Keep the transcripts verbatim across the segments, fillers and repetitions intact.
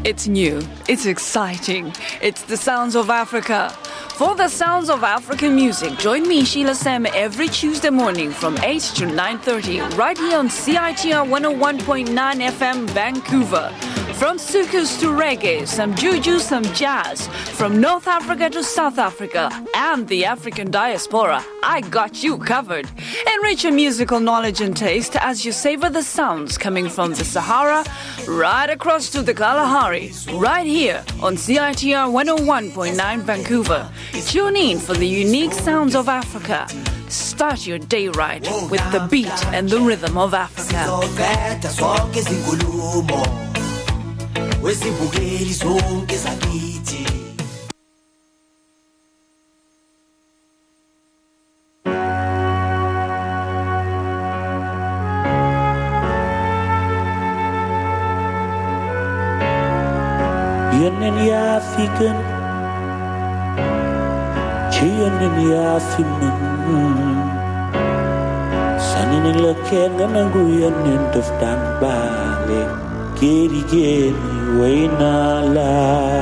It's new, it's exciting, it's the sounds of Africa. For the sounds of African music, join me, Sheila Sam, every Tuesday morning from eight to nine thirty, right here on C I T R one oh one point nine F M, Vancouver. From soukous to reggae, some juju, some jazz. From North Africa to South Africa and the African diaspora, I got you covered. Enrich your musical knowledge and taste as you savor the sounds coming from the Sahara right across to the Kalahari, right here on C I T R one oh one point nine Vancouver. Tune in for the unique sounds of Africa. Start your day right with the beat and the rhythm of Africa. Wesibukeli zonke zakithi Yenen ya fiken Chiyenen ya fimen Sanin leken nangu yenen doftan bale Geri geri waina la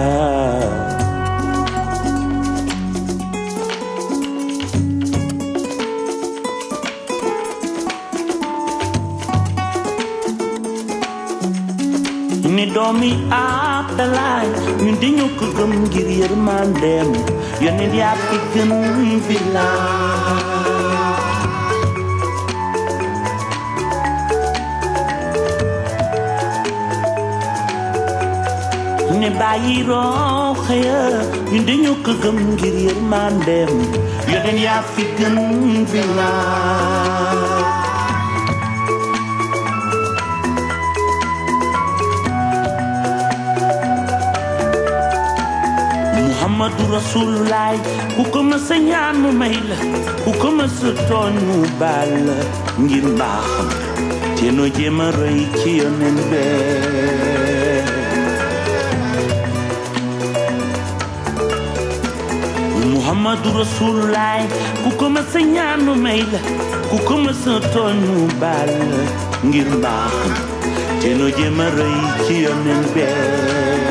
Ni domi Abdallah ñun di ñu ko gëm ngir yërmandem yenen ya fi gën villa ne bayiro xeya ñun dañu ko gëm ngir yërmandem yenen yaa fi gën villa Muhammadu Rasulullah ku ko mësa ñaan mu may la ku ko mësa tooñ mu baal la ngir mbaaxam te no jéem a rëy ci yenen bee Muhammadu Rasulullah ku ko mësa ñaan mu may la ku ko mësa tooñ mu baal la ngir mbaaxam te no jéem a rëy ci yenen bee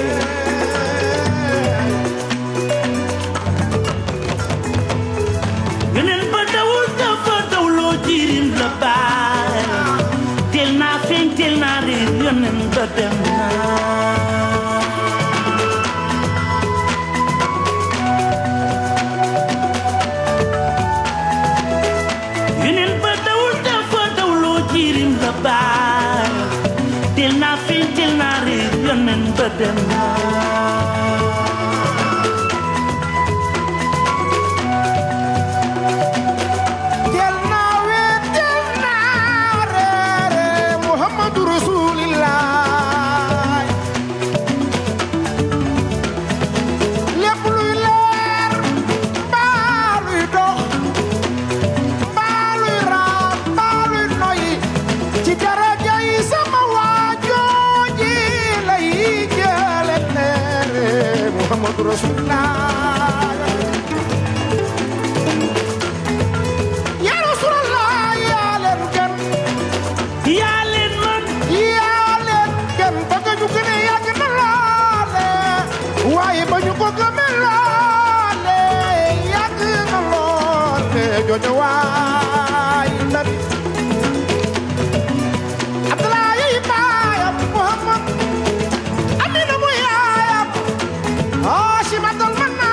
Tel na fen tel na re yonen ba dem na yonen ba dawul dafa dawlo jirim la ba tel na fen tel na re yonen ba dem na Ya Rasulullah ya len kan ya len man ya len kan bëgg ñu gëne yàgg na loole waaye ba ñu ko gëmee loole yàgg na loole jooju waay nabi Abdallah yi baayam Muhammad Amina mu yaayam Hashimatul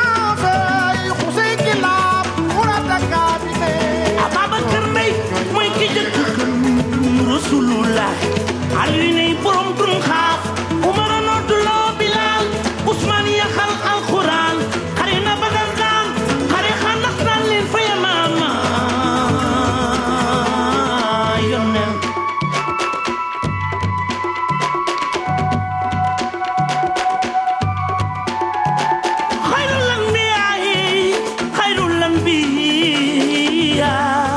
Rasulullah Ali ne borom dun xaaf Umar nodlo Bilal Usman yaxal alquran xarina badal daan xare xanax daan leen fa yamama yonen khairul anbiya khairul anbiya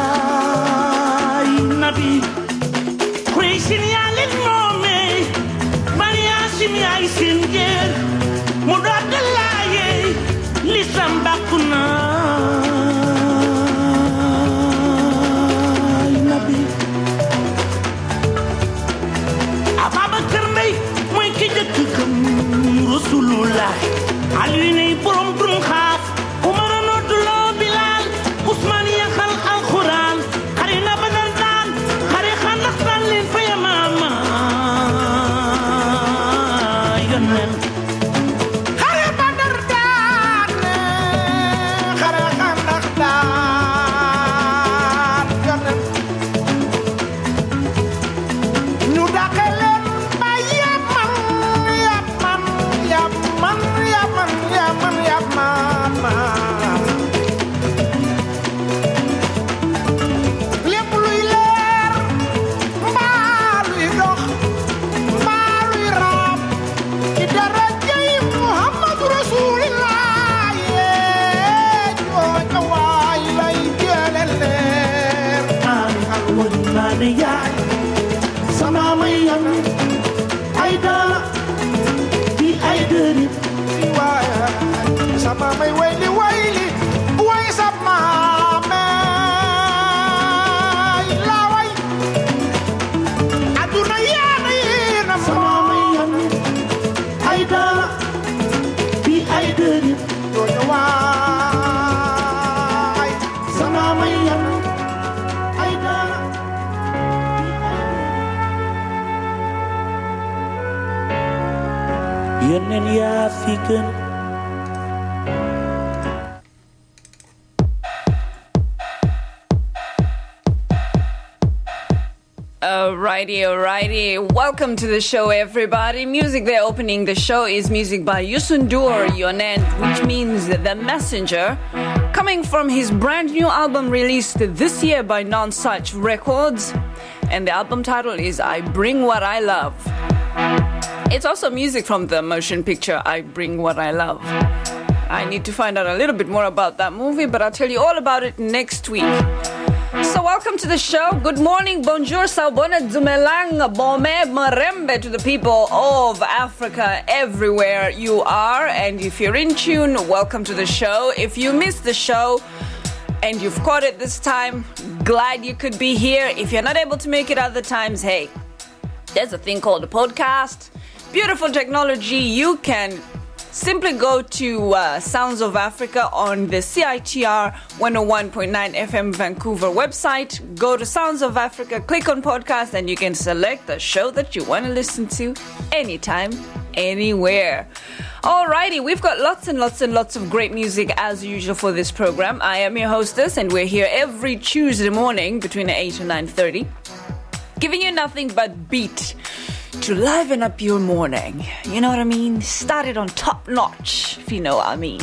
nabi Sinyalin nome Maria sinyai sinjer Mudadalaye Lisam bakuna Nabi Ababa Kermei Mwen ki jëkk këm Rasulullah Ali ne borom dun xaaf Umar noduloo Bilal Usman yaxal alquran xarina badal daan xari xandax daan leen fa yamaama yonen xare Badar daan xare xandax daan yonen ñu dàqe leen ba Yaman Yaman Yaman Yaman Yaman Yaman lépp luy leer mbaa luy dox mbaa luy raam ci darajay Muhammadu Rasulillah yee jooja waay lay jële leer Ani alwaj maane yaay sama may yan ay dala di ay dërëm waay sama may wayli wayli way sama may la way aduna yaana yéena sama may yan ay dala di ay dërëm jooja waay sama may yan ay dala yeneen yaa fi gën Alrighty, alrighty. Welcome to the show, everybody. Music there opening the show is music by Yusundur Yonen, which means The Messenger, coming from his brand new album released this year by Non-Such Records. And the album title is I Bring What I Love. It's also music from the motion picture I Bring What I Love. I need to find out a little bit more about that movie, but I'll tell you all about it next week. So welcome to the show. Good morning, bonjour, saubona, dumelang, bome, marembe to the people of Africa everywhere you are. And if you're in tune, welcome to the show. If you missed the show and you've caught it this time, glad you could be here. If you're not able to make it other times, hey, there's a thing called a podcast. Beautiful technology. You can simply go to uh, Sounds of Africa on the C I T R one oh one point nine F M Vancouver website. Go to Sounds of Africa, click on podcast, and you can select the show that you want to listen to anytime, anywhere. Alrighty, we've got lots and lots and lots of great music as usual for this program. I am your hostess, and we're here every Tuesday morning between eight and nine thirty, giving you nothing but beat to liven up your morning. You know what I mean? Start it on top notch, if you know what I mean.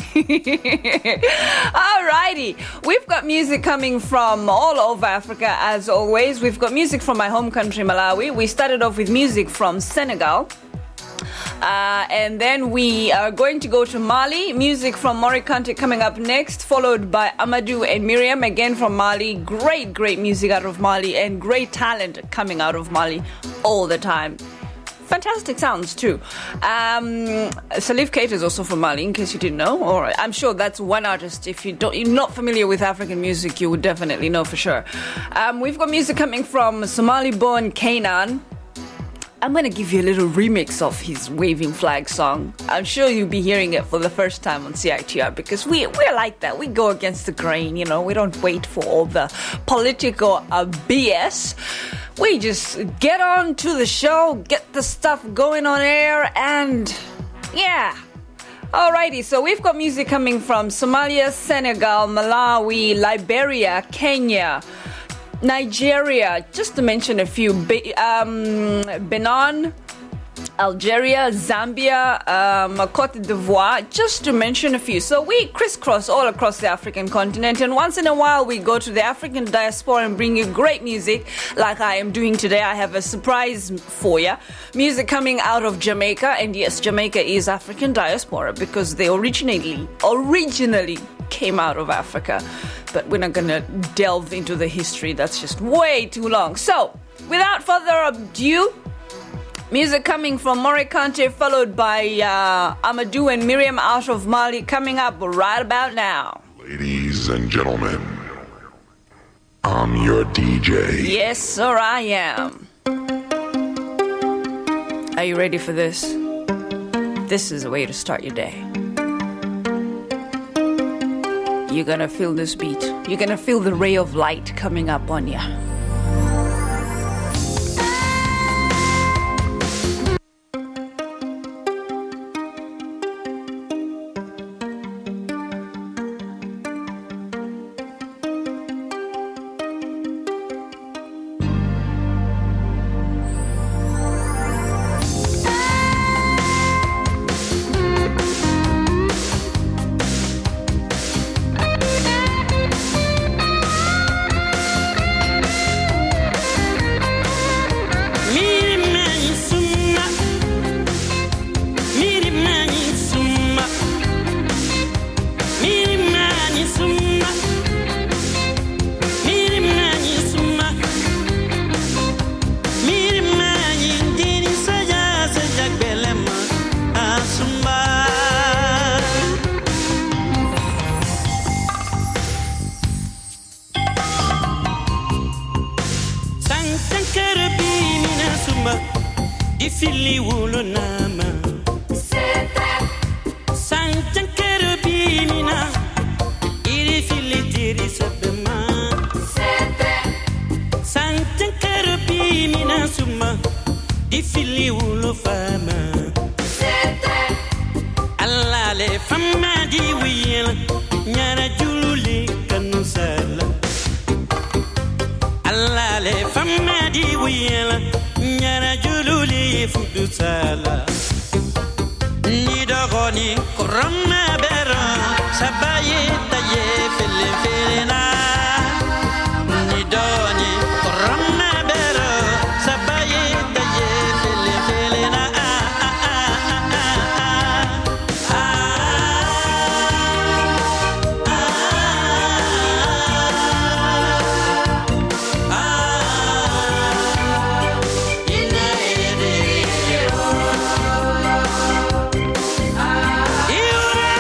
Alrighty. We've got music coming from all over Africa, as always. We've got music from my home country, Malawi. We started off with music from Senegal. Uh, and then we are going to go to Mali. Music from Morikante coming up next, followed by Amadou and Miriam, again from Mali. Great, great music out of Mali and great talent coming out of Mali all the time. Fantastic sounds too. Um, Salif Keita is also from Mali, in case you didn't know. Or I'm sure that's one artist. If you don't, you're not familiar with African music, you would definitely know for sure. Um, we've got music coming from Somali-born Kanan. I'm going to give you a little remix of his Waving Flag song. I'm sure you'll be hearing it for the first time on C I T R because we, we're like that. We go against the grain, you know. We don't wait for all the political uh, B S. We just get on to the show, get the stuff going on air, and yeah. Alrighty, so we've got music coming from Somalia, Senegal, Malawi, Liberia, Kenya, Nigeria, just to mention a few, Be- um, Benin, Algeria, Zambia, um, Cote d'Ivoire, just to mention a few. So we crisscross all across the African continent, and once in a while we go to the African diaspora and bring you great music like I am doing today. I have a surprise for you. Music coming out of Jamaica, and yes, Jamaica is African diaspora because they originally, originally came out of Africa. But we're not going to delve into the history. That's just way too long. So, without further ado, music coming from Morikante, followed by uh, Amadou and Miriam out of Mali, coming up right about now. Ladies and gentlemen, I'm your D J. Yes, sir, I am. Are you ready for this? this is a way to start your day. You're gonna feel this beat. You're gonna feel the ray of light coming up on you. Ifili wulu nama Sete Sanjankere bimina Iri fili tiri sabema Sete Sanjankere bimina suma Ifili wulu fama Sete Allah le fama di wiyela Nyara jululi kanusala Allah le fama di wiyela Nyara jululi fudu sala Ni dogoni korona bera Sabaye taye fele fele na Ni dogoni korona bera Sabaye taye fele fele na Ah ah ah ah ah ah You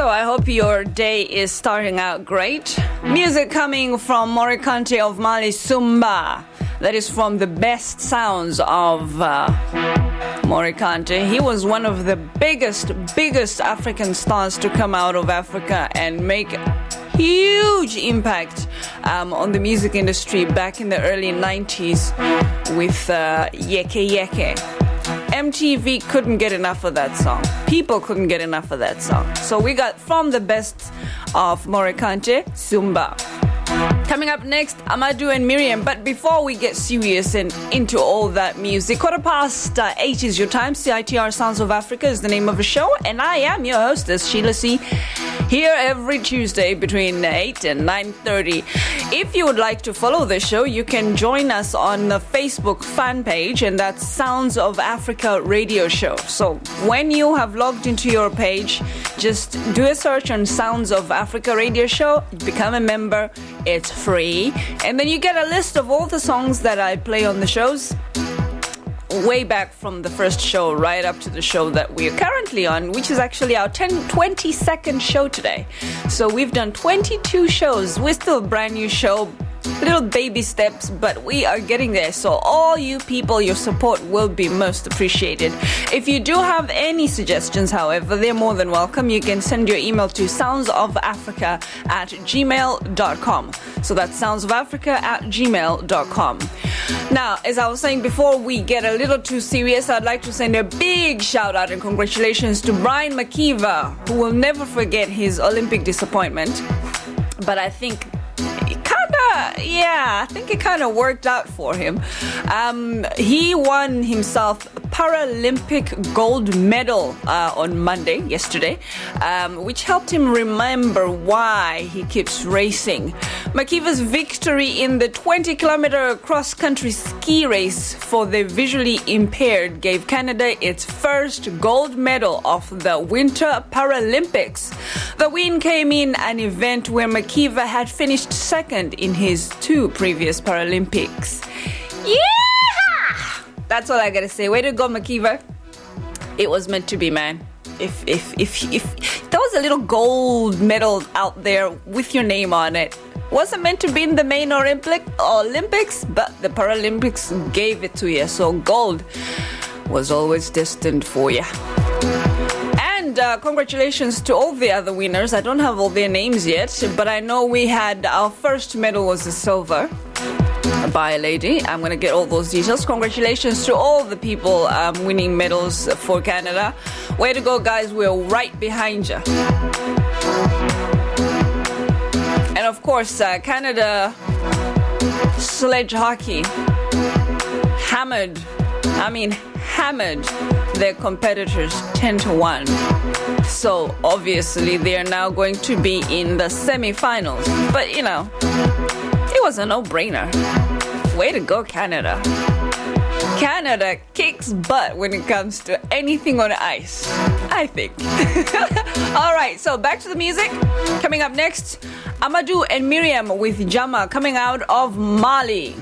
So I hope your day is starting out great. Music coming from Morikante of Mali, Sumba. That is from the best sounds of uh, Morikante. He was one of the biggest, biggest African stars to come out of Africa and make huge impact um, on the music industry back in the early nineties with uh, Yeke Yeke. M T V couldn't get enough of that song. People couldn't get enough of that song. So we got from the best of Morikante, Sumba. Coming up next, Amadou and Miriam. But before we get serious and into all that music, quarter past uh, eight is your time. C I T R Sounds of Africa is the name of the show. And I am your hostess, Sheila C. Here every Tuesday between eight and nine thirty. If you would like to follow the show, you can join us on the Facebook fan page, and that's Sounds of Africa Radio Show. So when you have logged into your page, just do a search on Sounds of Africa Radio Show, become a member, it's free, and then you get a list of all the songs that I play on the shows, way back from the first show right up to the show that we're currently on, which is actually our ten, twenty-second show today. So we've done twenty-two shows. We're still a brand new show, little baby steps, but we are getting there. So all you people, your support will be most appreciated. If you do have any suggestions, however, they're more than welcome. You can send your email to soundsofafrica at gmail dot com. So that's soundsofafrica at gmail dot com. Now, as I was saying before we get a little too serious, I'd like to send a big shout out and congratulations to Brian McKeever, who will never forget his Olympic disappointment. But I think Yeah, I think it kind of worked out for him. Um, he won himself a Paralympic gold medal uh, on Monday, yesterday, um, which helped him remember why he keeps racing. McKeever's victory in the twenty kilometer cross-country ski race for the visually impaired gave Canada its first gold medal of the Winter Paralympics. The win came in an event where McKeever had finished second in his two previous Paralympics. Yeah! That's all I gotta say. Way to go, McKeever. It was meant to be, man. If if if if there was a little gold medal out there with your name on it, wasn't meant to be in the main Olympic Olympics, but the Paralympics gave it to you. So gold was always destined for you. And uh, congratulations to all the other winners. I don't have all their names yet, but I know we had our first medal was a silver by a lady. I'm going to get all those details. Congratulations to all the people um, winning medals for Canada. Way to go, guys. We're right behind you. And of course, uh, Canada sledge hockey hammered, I mean hammered their competitors ten to one. So obviously they're now going to be in the semi-finals. But you know, it was a no-brainer. Way to go, Canada. Canada kicks butt when it comes to anything on ice, I think. All right, so back to the music. Coming up next, Amadou and Miriam with Jama, coming out of Mali.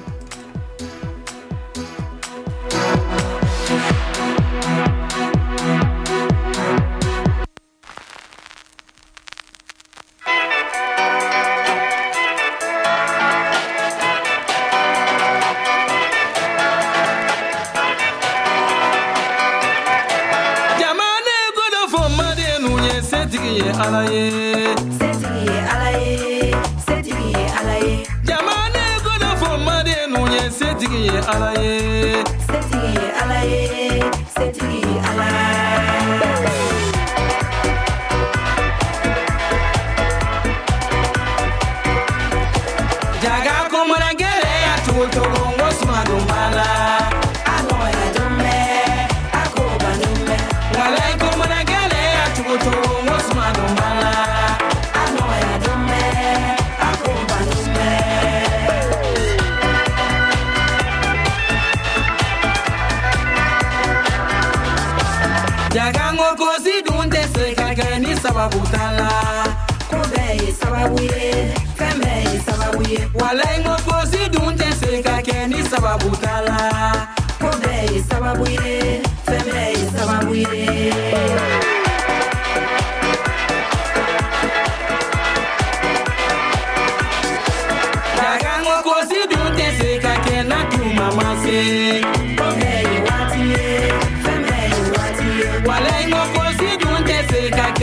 Alaye, Setigi alaye, Setigi alaye. Jamane goda for made nunye Setigi alaye, Setigi alaye, Setigi alaye. Jaga komana gele ya tuto gongo smadumbala. Ano ya dumme, ako banumme. Walai komana gele ya tuto sababutala kube sababuye kame sababuye walengo kosi dunte se kakeni sababutala kube sababuye kame sababuye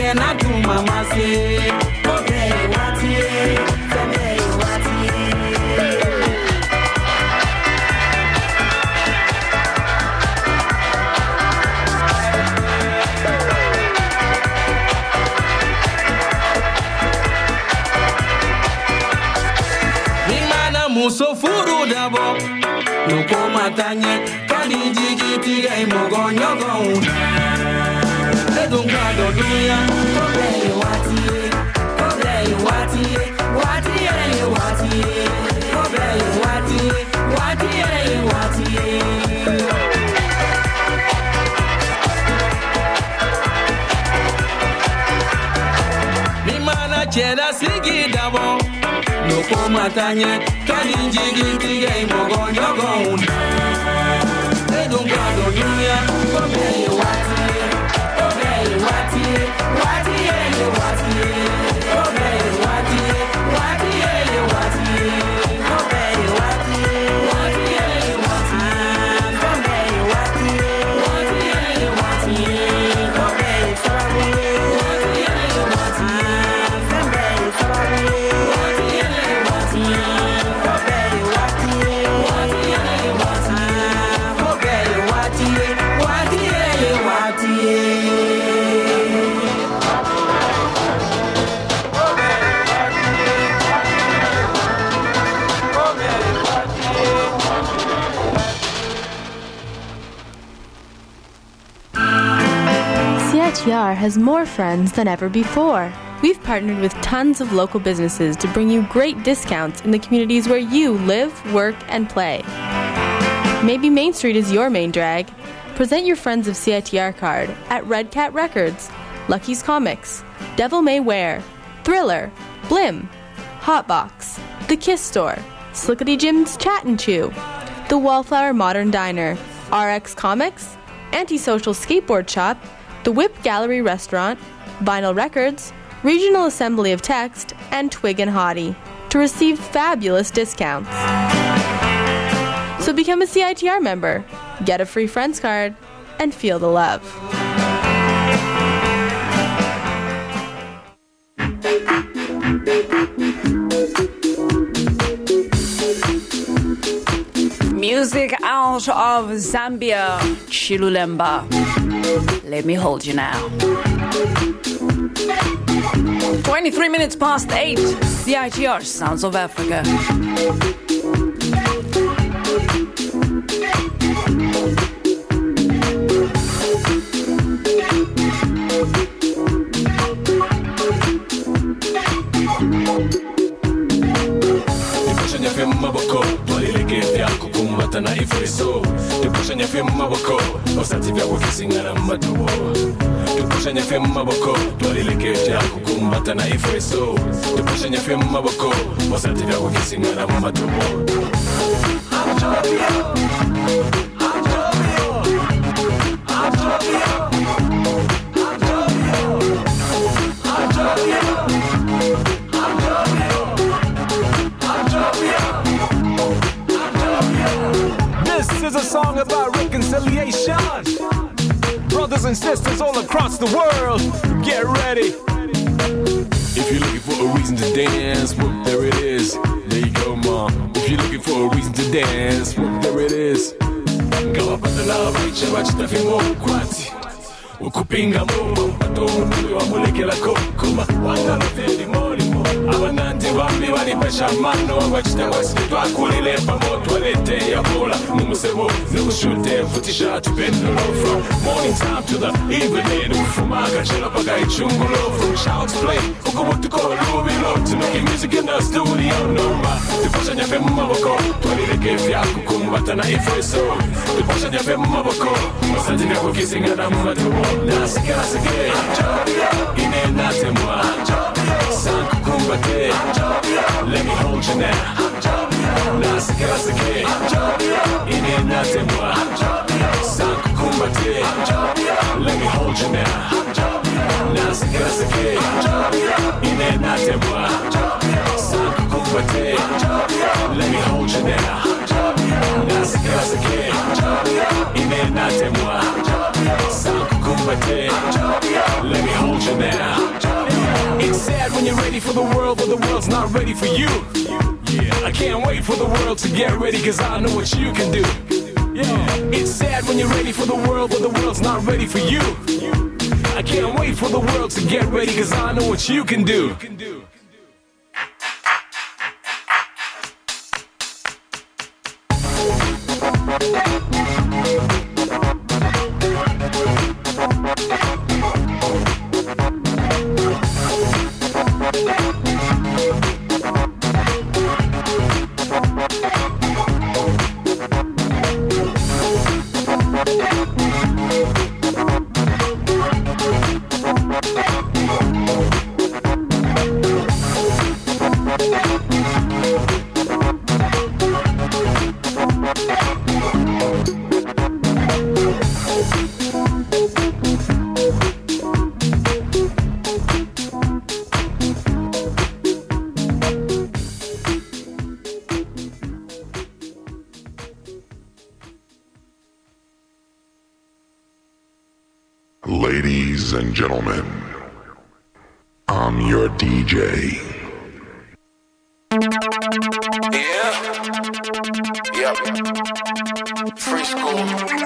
ye na tu mama se. Kobe wati, feme wati. Muso furu dabo no koma tanye kali jigi tiga imogo nyogo edun kwado dunya kobe wati kobe wati wati e wati kobe wati wati e wati mi mana cheda sigi dabo no koma tanye kali jigi tiga imogo nyogo edun kwado dunya kobe wati kobe wati wati e wati kobe wati wati e wati kobe wati wati e wati kobe wati wati e wati kobe sabi wati e wati kobe sabi C I T R has more friends than ever before. We've partnered with tons of local businesses to bring you great discounts in the communities where you live, work, and play. Maybe Main Street is your main drag. Present your Friends of C I T R card at Red Cat Records, Lucky's Comics, Devil May Wear, Thriller, Blim, Hotbox, The Kiss Store, Slickety Jim's Chat and Chew, The Wallflower Modern Diner, R X Comics, Antisocial Skateboard Shop, The Whip Gallery Restaurant, Vinyl Records, Regional Assembly of Text, and Twig and Hottie to receive fabulous discounts. So become a C I T R member, get a free Friends card, and feel the love. Music out of Zambia, Chilulemba. Let me hold you now. twenty-three minutes past eight, C I T R, Sounds of Africa. Na ifreso tukushanya femu maboko osati vya kufisingana matubo tukushanya femu maboko twalilekea kukumbata na ifreso tukushanya femu maboko osati vya kufisingana matubo I'm Jovio I'm Jovio I'm Jovio I'm Jovio I'm Jovio I'm Jovio I'm Jovio. This is a song about reconciliation. Brothers and sisters all across the world, get ready. If you're looking for a reason to dance, well, there it is. There you go, mom. If you're looking for a reason to dance, well, there it is. Ngawapata la baicha bachita fimo kwati. Ukupinga mo, pato mundu wa mulekela kokuma. Wanga lofeli molimo. Abanante bambi bali pesha mano. Wachita wasitwa kulile pamoto walete ya bola. Mumusebo, nukushute, futisha tupendolo. From morning time to the evening. Ufumaga chela paga ichungulo. From shouts play, ukubutuko lubilo. To making music in the studio, no ma. Tuposha nyafe maboko, twalileke vya kukumbata na ifreso. Tuposha nyafe maboko, masati vya kukisinga na matubo. Nasike nasike, ine natemwa, sanku kumbate, let me hold you now. Nasike nasike, ine natemwa, sanku kumbate, let me hold you now. Nasike nasike, ine natemwa, sanku kumbate, let me hold you now. Nasike nasike, ine natemwa, sanku kumbate, let me hold you now. ready for the world, but the world's not ready for you. Yeah, I can't wait for the world to get ready, cause I know what you can do. Yeah, it's sad when you're ready for the world, but the world's not ready for you. I can't wait for the world to get ready, cause I know what you can do. Ladies and gentlemen, I'm your D J. Yeah. Yep. Free school.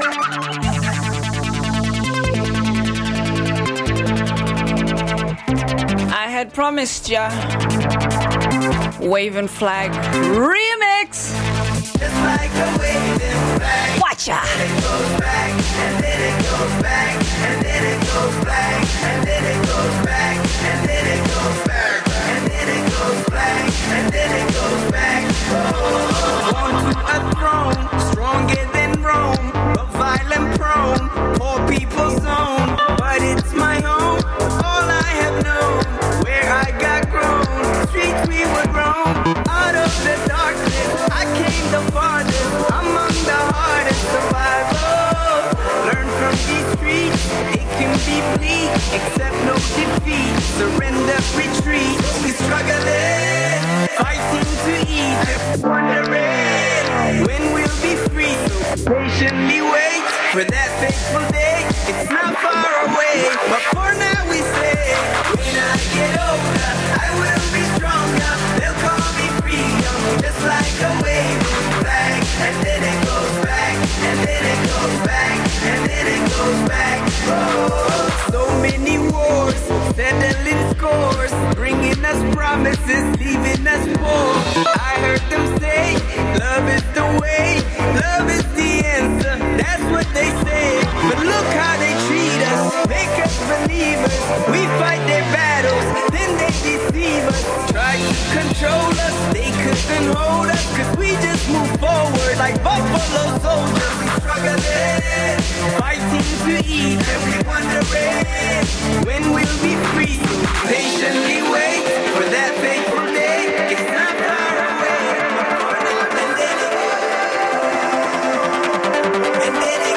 I had promised ya. Waving Flag remix. Just like a waving flag. Watcha. And it goes back, and then it goes back, and then it goes back, and then it goes back, and then it goes back, and then it goes back, and then it goes back. Oh. On to a throne, stronger than Rome, but violent prone, poor people's zone. But it's my home, all I have known, where I got grown, streets we would roam. Out of the darkness, I came the farthest, among the hardest survivors. Learn from these streets, it can be bleak, except no defeat. Surrender, retreat, we struggling, fighting to eat, wondering when we'll be free. So patiently wait for that fateful day. It's not far away, but for now we say, when I get older, I will be stronger. They'll call me freedom, just like a waving flag. And then it goes back, and then it goes back, and then it goes back. Oh. So many wars, settling scores, bringing us promises, leaving us poor. I heard them say, love is the way, love is the answer, that's what they say. But look how they treat us, make us believers. We fight their battles, then they deceive us. Try to control us, they couldn't hold us, cause we just move forward like buffalo soldiers. We struggling, fighting to eat, and we wondering when we'll be free. So patiently wait for that fateful day. It's not far away, but for now, and then it and then it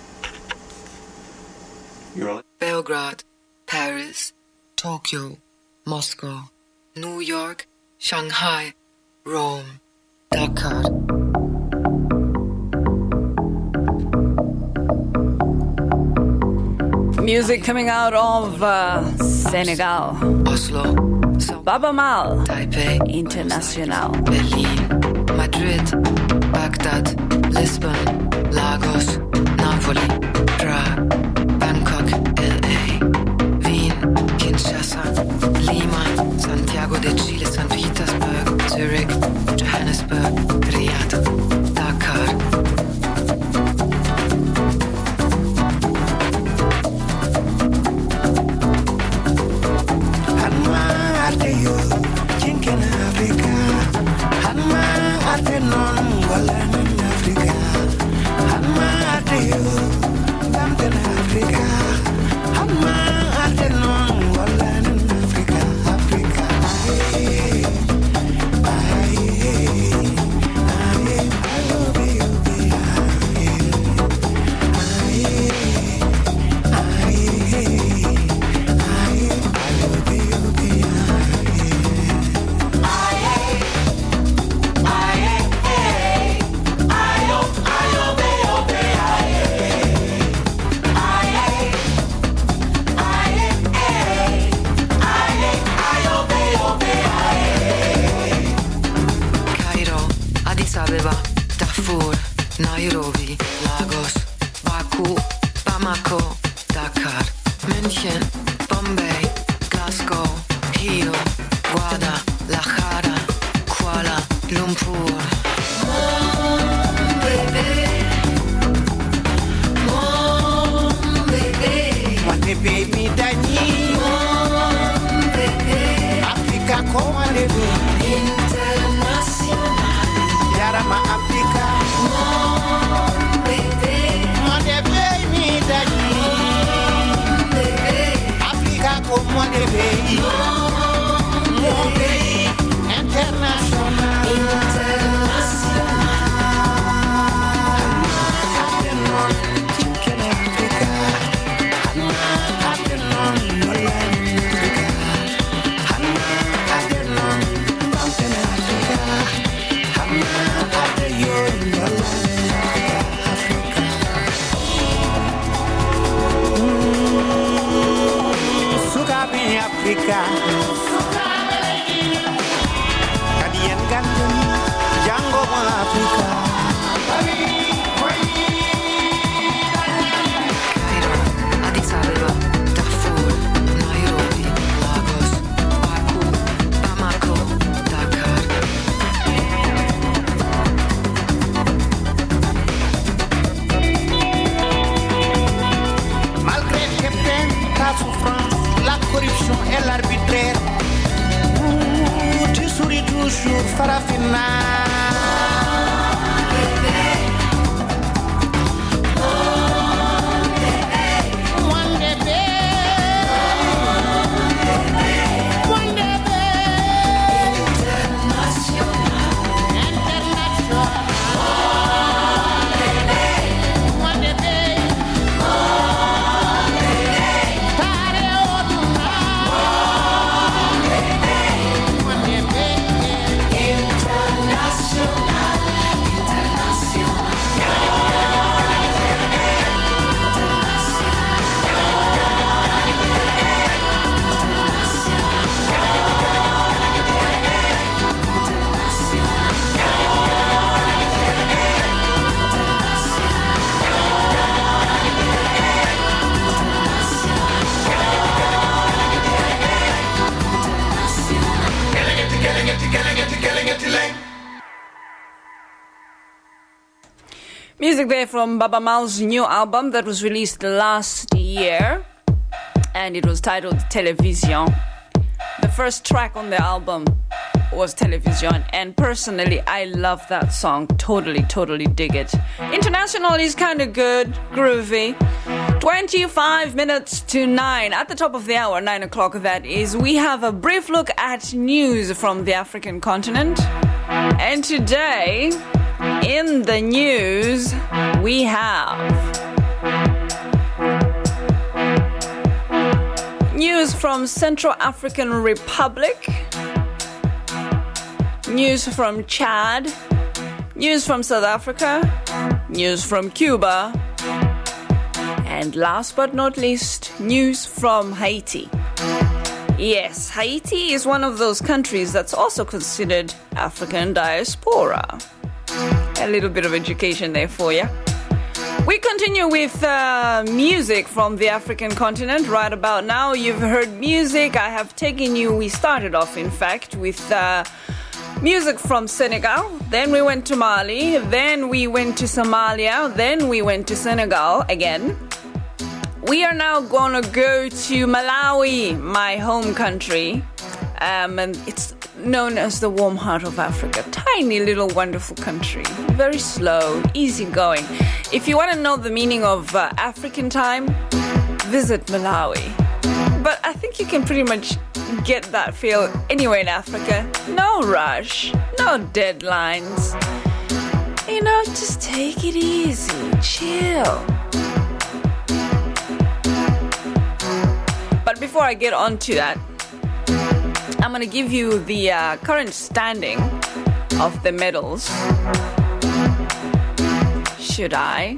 Belgrade, Paris, Tokyo, Moscow, New York, Shanghai, Rome, Dakar. Music coming out of uh, Senegal. Oslo, Baba Mal, Taipei, International. Berlin, Madrid, Baghdad, Lisbon, Lagos, Napoli, Prague, Bangkok, L A, Wien, Kinshasa, Lima, Santiago de Chile, Saint Petersburg, Zurich, Johannesburg, Riyadh, Dakar. Music there from Baba Mal's new album that was released last year, and it was titled Television. The first track on the album was Television, and personally I love that song. Totally, totally dig it. International is kind of good, groovy. twenty-five minutes to nine. At the top of the hour, nine o'clock that is, we have a brief look at news from the African continent. And today, in the news, we have News from Central African Republic. News from Chad. News from South Africa. News from Cuba. And last but not least, news from Haiti. Yes, Haiti is one of those countries that's also considered African diaspora. A little bit of education there for you. We continue with uh, music from the African continent. Right about now, you've heard music. I have taken you, we started off, in fact, with uh, music from Senegal. Then we went to Mali. Then we went to Somalia. Then we went to Senegal again. We are now going to go to Malawi, my home country. Um, and it's known as the warm heart of Africa. Tiny little wonderful country. Very slow, easygoing. If you want to know the meaning of uh, African time, visit Malawi. But I think you can pretty much get that feel anywhere in Africa. No rush, no deadlines. You know, just take it easy, chill. But before I get on to that, I'm going to give you the uh, current standing of the medals. Should I?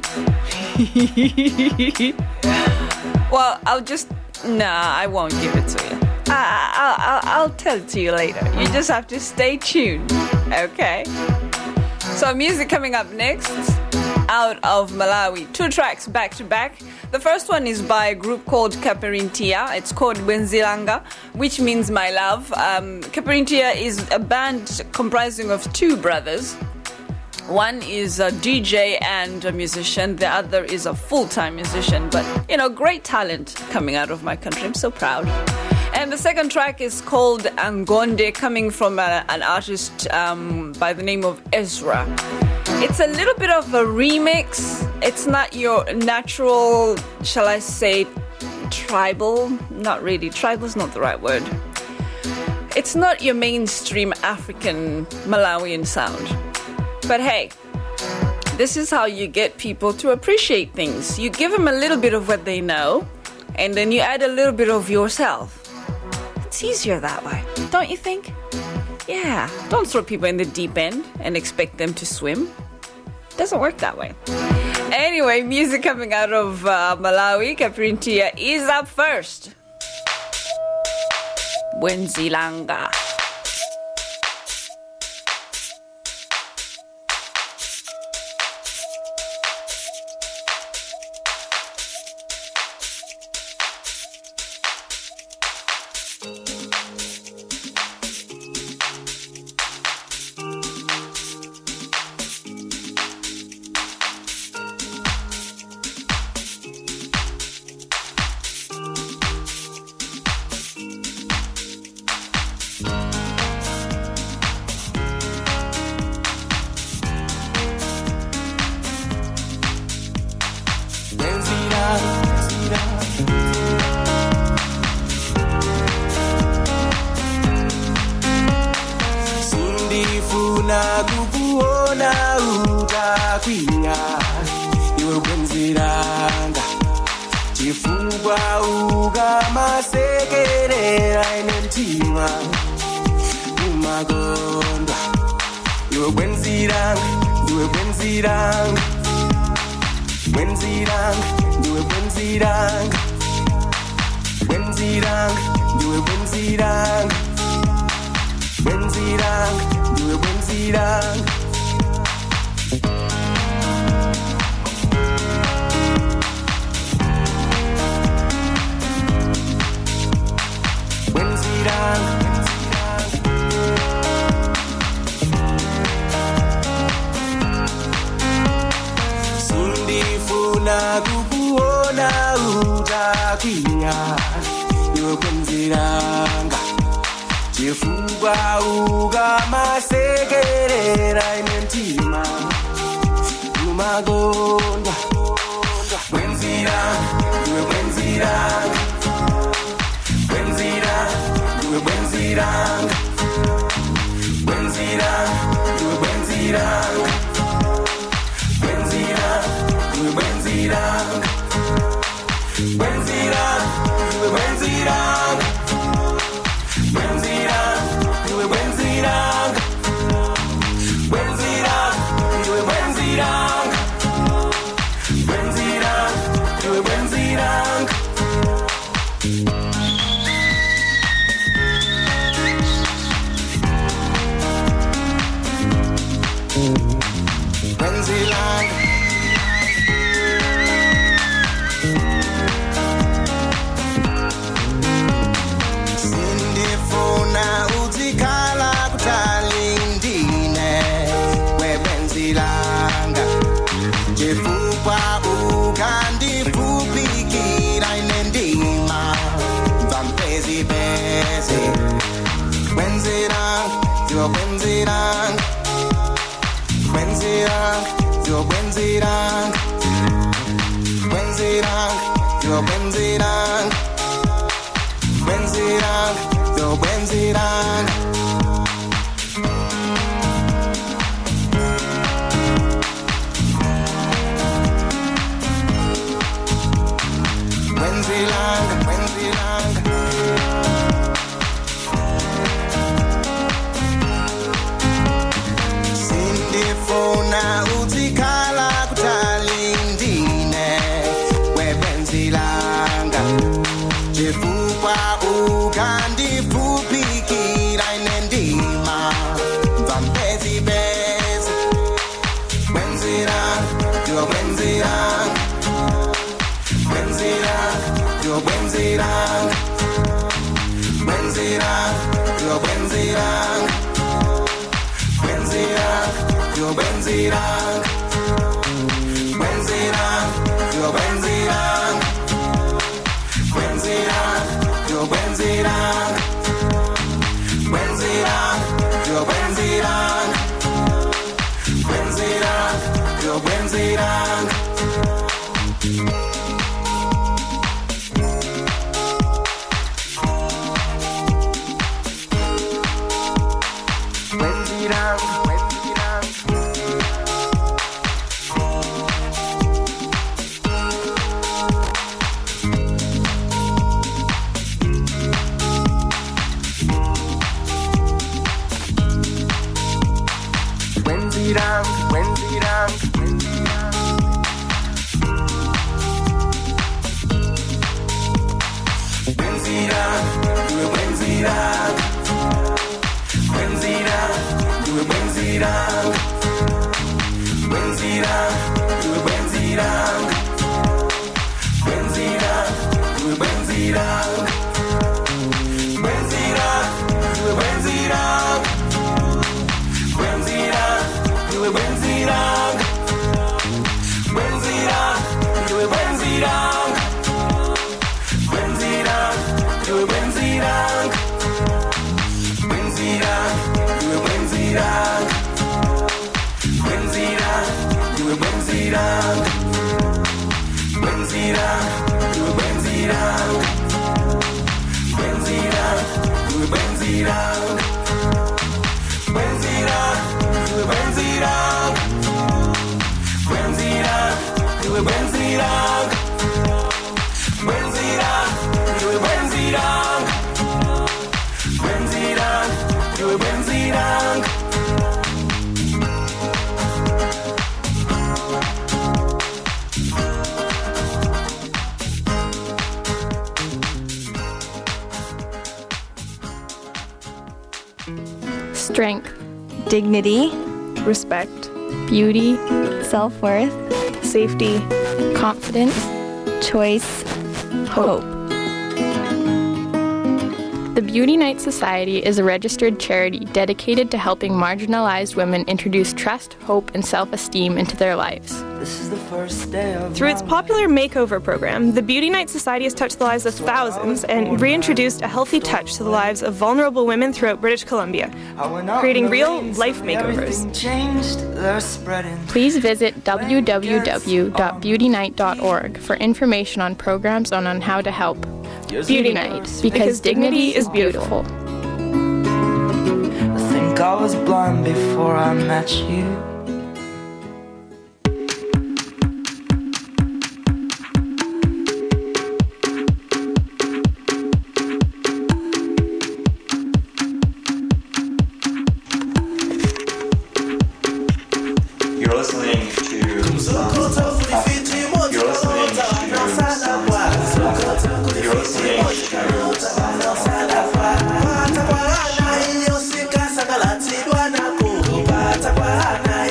Well, I'll just... Nah, I won't give it to you. I, I'll, I'll, I'll tell it to you later. You just have to stay tuned, okay? So music coming up next, out of Malawi. Two tracks back to back. The first one is by a group called Kaperintia. It's called Wenzilanga, which means my love. Um, Kaperintia is a band comprising of two brothers. One is a D J and a musician. The other is a full-time musician. But, you know, great talent coming out of my country. I'm so proud. And the second track is called Angonde, coming from a, an artist um, by the name of Ezra. It's a little bit of a remix. It's not your natural, shall I say, tribal. Not really. Tribal's not the right word. It's not your mainstream African Malawian sound. But hey, this is how you get people to appreciate things. You give them a little bit of what they know, and then you add a little bit of yourself. It's easier that way, don't you think? Yeah, don't throw people in the deep end and expect them to swim. Doesn't work that way. Anyway, music coming out of uh, Malawi. Kaperintia is up first. Wenzilanga. Wenzira, yo benzirang, benzirang, yo benzirang, benzirang, yo benzirang, benzirang, yo benzirang. Benzirang, benzirang. Sindifuna utikala kutalindine webenzilanga jefupa ukandifupikira inendima mvampezi bezi benzirang, yo benzirang, benzirang, yo benzirang, benzirang, yo benzirang, benzirang, yo benzirang, benzirang, yo benzirang, benzirang, yo benzirang, benzirang, yo benzirang, benzirang, yo benzirang. Benzirang, benzirang. Benzirang, benzirang, benzirang. Benzirang, you benzirang. Benzirang, you benzirang. Benzirang, you benzirang. Benzirang, you benzirang. Benzirang, you benzirang. Benzirang, you benzirang. Benzirang, you benzirang. Benzirang, you benzirang. Benzirang, you benzirang. Benzirang, you benzirang. Benzirang, you benzirang. Benzirang, you benzirang. Benzirang, you benzirang. Benzirang, you benzirang. Benzirang, you benzirang. Benzirang, you benzirang. Strength, dignity, respect, beauty, self-worth, safety, confidence, choice, hope. The Beauty Night Society is a registered charity dedicated to helping marginalized women introduce trust, hope, and self-esteem into their lives. This is the first day of Through its popular makeover program, the Beauty Night Society has touched the lives of thousands and reintroduced a healthy touch to the lives of vulnerable women throughout British Columbia, creating real life makeovers. Please visit w w w dot beauty night dot org for information on programs and on how to help. Beauty Night, because, because dignity is beautiful. I think I was blind before I met you. You're listening to um, You're listening to um, You're listening to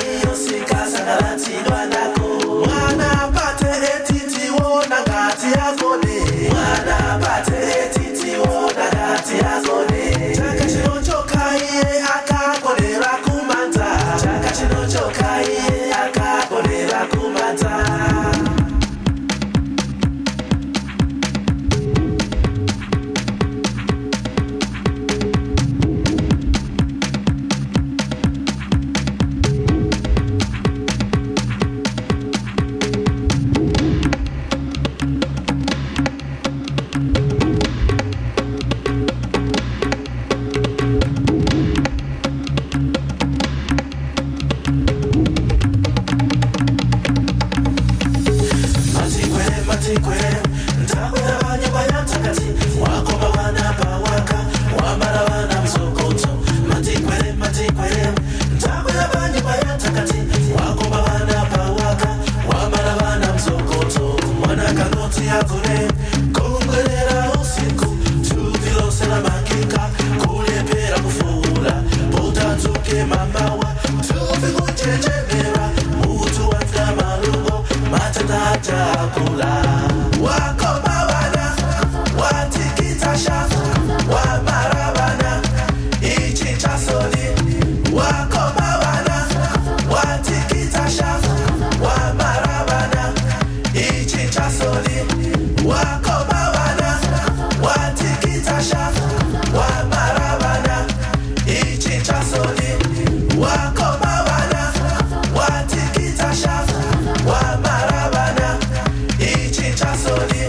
watikita shafu wa marabana ichincha soli wakoma wana watikita shafu wa marabana ichincha soli.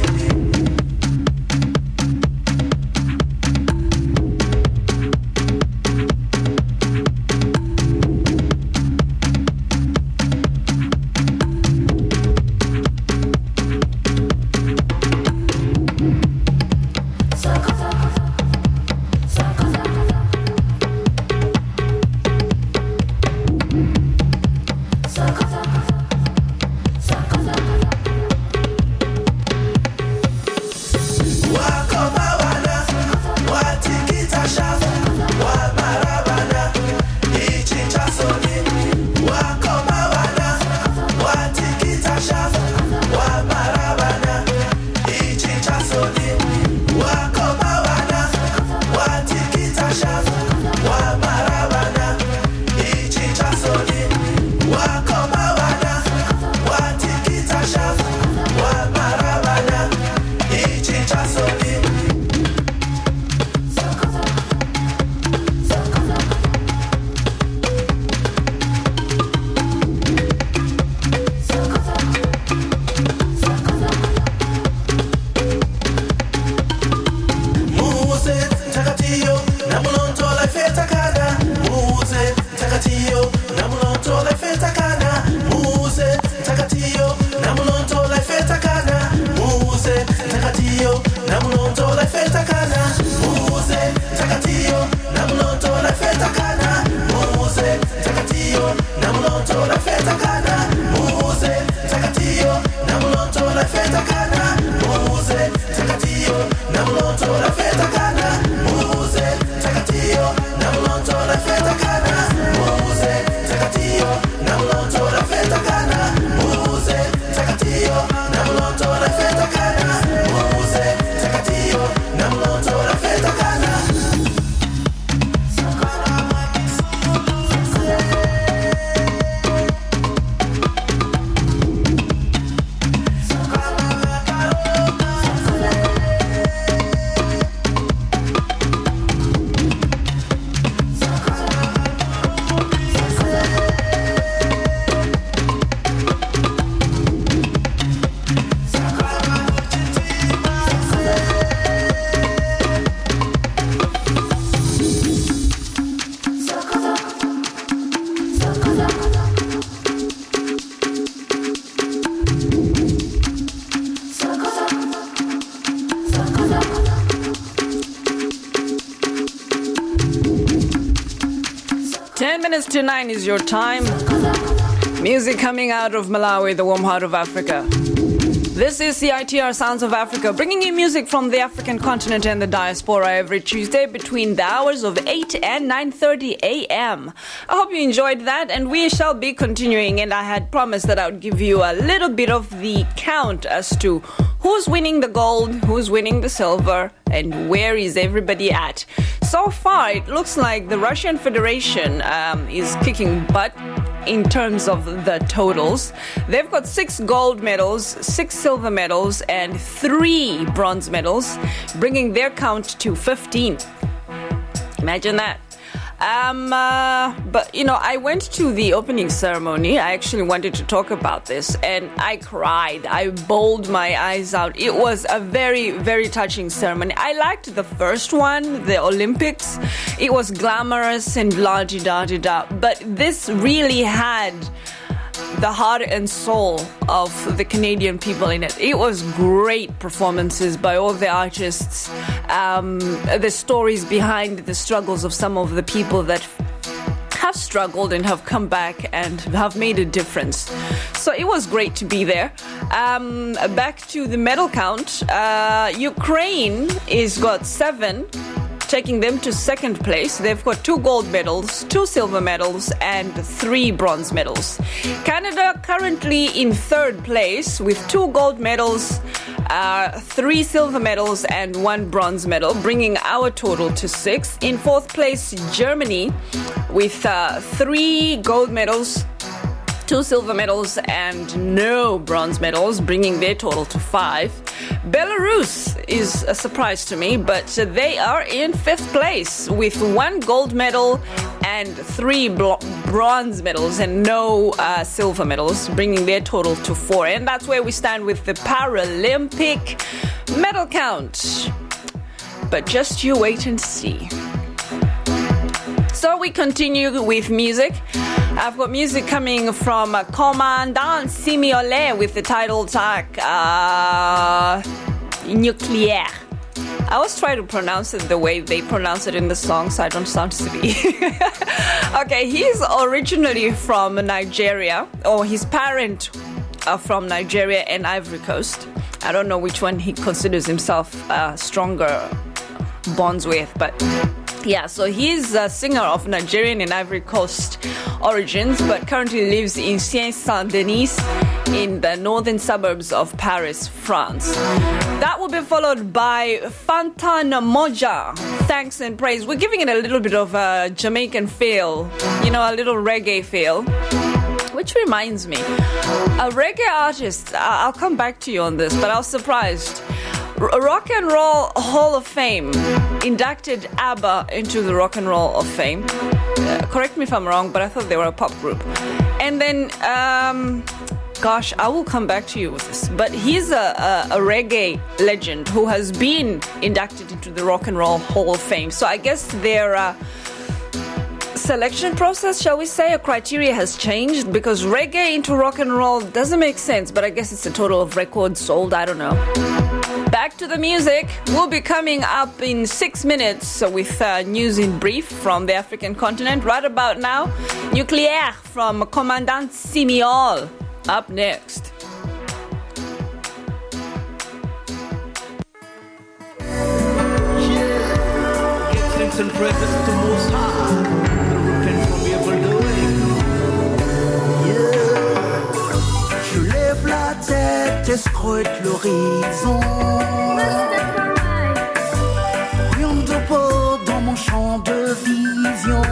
Ten minutes to nine is your time. Music coming out of Malawi, the warm heart of Africa. This is C I T R Sounds of Africa, bringing you music from the African continent and the diaspora every Tuesday between the hours of eight and nine thirty a.m. I hope you enjoyed that, and we shall be continuing. And I had promised that I would give you a little bit of the count as to who's winning the gold, who's winning the silver, and where is everybody at. So far, it looks like the Russian Federation um, is kicking butt in terms of the totals. They've got six gold medals, six silver medals, and three bronze medals, bringing their count to fifteen. Imagine that. Um, uh, but, you know, I went to the opening ceremony. I actually wanted to talk about this, and I cried. I bawled my eyes out. It was a very, very touching ceremony. I liked the first one, the Olympics. It was glamorous and la-di-da-di-da. But this really had the heart and soul of the Canadian people in it. It was great performances by all the artists. Um, the stories behind the struggles of some of the people that have struggled and have come back and have made a difference. So it was great to be there. Um, back to the medal count. Uh, Ukraine is got seven, taking them to second place. They've got two gold medals, two silver medals, and three bronze medals. Canada currently in third place with two gold medals, uh, three silver medals, and one bronze medal, bringing our total to six. In fourth place, Germany with uh, three gold medals, two silver medals and no bronze medals, bringing their total to five. Belarus is a surprise to me, but they are in fifth place with one gold medal and three bl- bronze medals and no uh, silver medals, bringing their total to four. And that's where we stand with the Paralympic medal count. But just you wait and see. So we continue with music. I've got music coming from Commandant Simiolé with the title track uh, Nucléaire. I always try to pronounce it the way they pronounce it in the song so I don't sound silly. Okay, he's originally from Nigeria, or his parents are from Nigeria and Ivory Coast. I don't know which one he considers himself uh, stronger bonds with, but yeah, so he's a singer of Nigerian and Ivory Coast origins, but currently lives in Saint-Saint-Denis in the northern suburbs of Paris, France. That will be followed by Fantan Moja, Thanks and Praise. We're giving it a little bit of a Jamaican feel, you know, a little reggae feel. Which reminds me, a reggae artist, I'll come back to you on this, but I was surprised. Rock and Roll Hall of Fame inducted ABBA into the Rock and Roll of Fame. Uh, correct me if I'm wrong, but I thought they were a pop group. And then, um, gosh, I will come back to you with this. But he's a, a, a reggae legend who has been inducted into the Rock and Roll Hall of Fame. So I guess their uh, selection process, shall we say, a criteria has changed, because reggae into rock and roll doesn't make sense, but I guess it's a total of records sold. I don't know. Back to the music. We'll be coming up in six minutes with uh, news in brief from the African continent. Right about now, Nucléaire from Commandant Simiol. Up next. Thanks and praises to Most High. Repent from evil doing. Yeah. Je lève la tête et scrute l'horizon. Rien de beau dans mon champ de vision.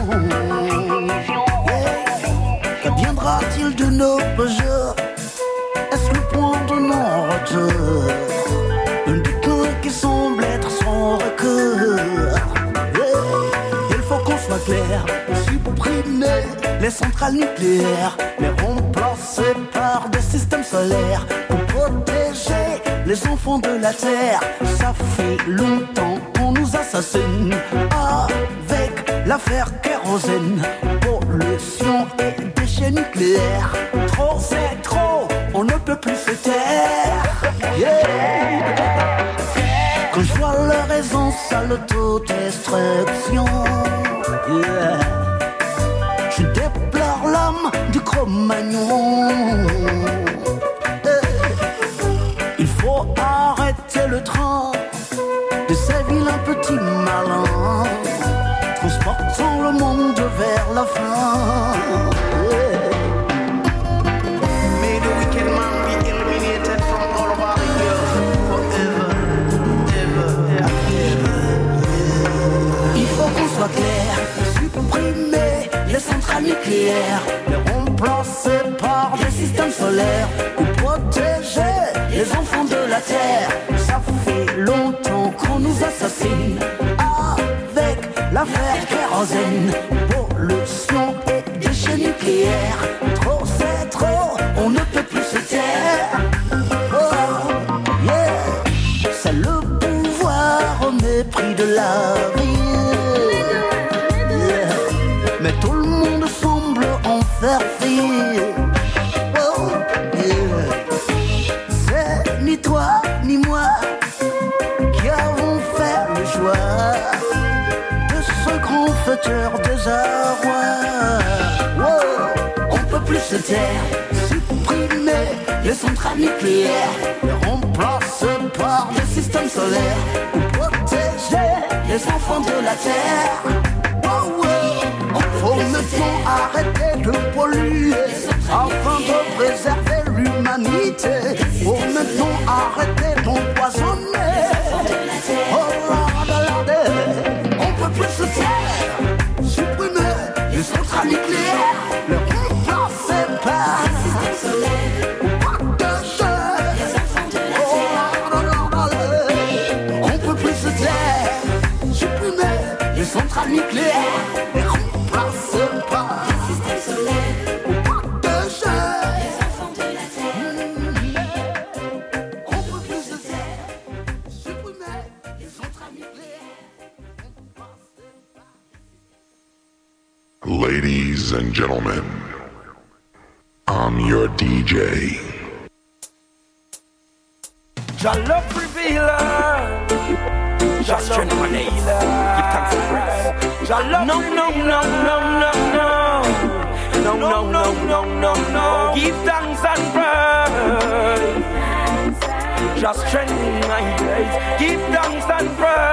Qu'adviendra-t-il de nos jours? Est-ce le point de non-retour? Un décor qui semble être sans recours. Il faut qu'on soit clair, supprimer les centrales nucléaires, les remplacer par des systèmes solaires pour protéger les enfants de la Terre. Ça fait longtemps qu'on nous assassine avec l'affaire kérosène, pollution et déchets nucléaires. Trop c'est trop, on ne peut plus se taire. Yeah. Quand je vois leur raison à l'autodestruction, yeah. Je déplore l'homme du Cro-Magnon. Il faut arrêter le train de ces vilains petits malins, transportant le monde vers la fin. Yeah. May the wicked man be eliminated from all of our earth forever, ever, ever. Il faut qu'on soit clair, supprimer les centrales nucléaires, les remplacer par des systèmes solaires pour protéger les enfants de la Terre. Ça fait longtemps qu'on nous assassine avec l'affaire kérosène, pollution et déchets nucléaires. Trop c'est trop, on ne peut plus se taire. Oh, yeah. C'est le pouvoir au mépris de la vie. Yeah. Mais tout le monde semble en faire fi. Oh, yeah. C'est ni toi ni moi qui avons fait le choix de ce grand futur désarroi. Oh, on peut plus se taire, supprimer les centrales nucléaires, les remplacer par des systèmes solaires pour protéger les enfants de la Terre. Oh, oh, faut maintenant arrêter de polluer afin de préserver l'humanité. Faut maintenant arrêter d'empoisonner. Oh là là là, on peut plus se taire, supprimer les centrales nucléaires, les remplacer par centrales nucléaires ne remplacent pas le système solaire. Ladies and gentlemen, I'm your D J. Jah love revealer, Jah strength my name. Give thanks and praise. Jah love no no no no no no no no no no no no. Give thanks and praise. Jah strength my days. Give thanks and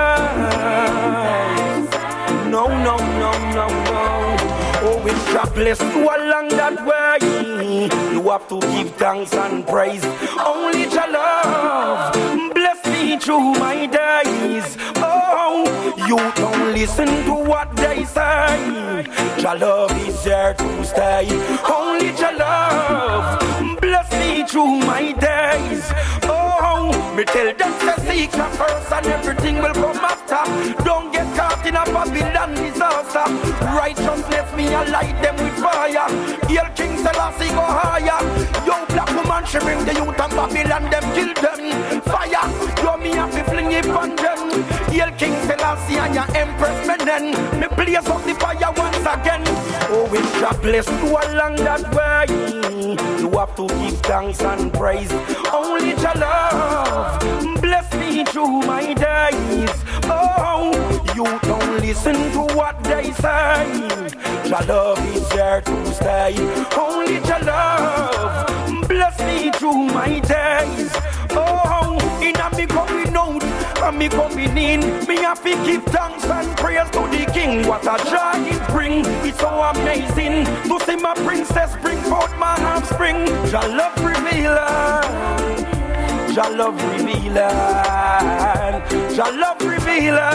praise. No no no no no. Oh, if Jah bless you along that way, you have to give thanks and praise. Only Jah love bless me through my days. Oh, you don't listen to what they say. Jah love is there to stay. Only Jah love bless me through my days. Oh, me tell them to seek Jah first and everything will come after. Don't get caught in a Babylon disaster. Righteousness me I light them with fire. Hail King Selassie go higher. Yo black woman she bring the youth and Babylon them kill them. Fire, yo me have to fling it on them. Hail King Selassie and your Empress Menen. Me blaze up the fire once again. Oh, if Jah bless you along that way, you have to give thanks and praise. Only Jah love bless me through my days. Oh, you don't listen to what they say. Jah love is there to stay. Only Jah love bless me through my days. Oh, in a me coming out and me coming in, me have to give thanks and praise to the King. What a joy it bring, it's so amazing to see my princess bring forth my offspring. Jah love revealer, Jah love revealer, Jah love revealer.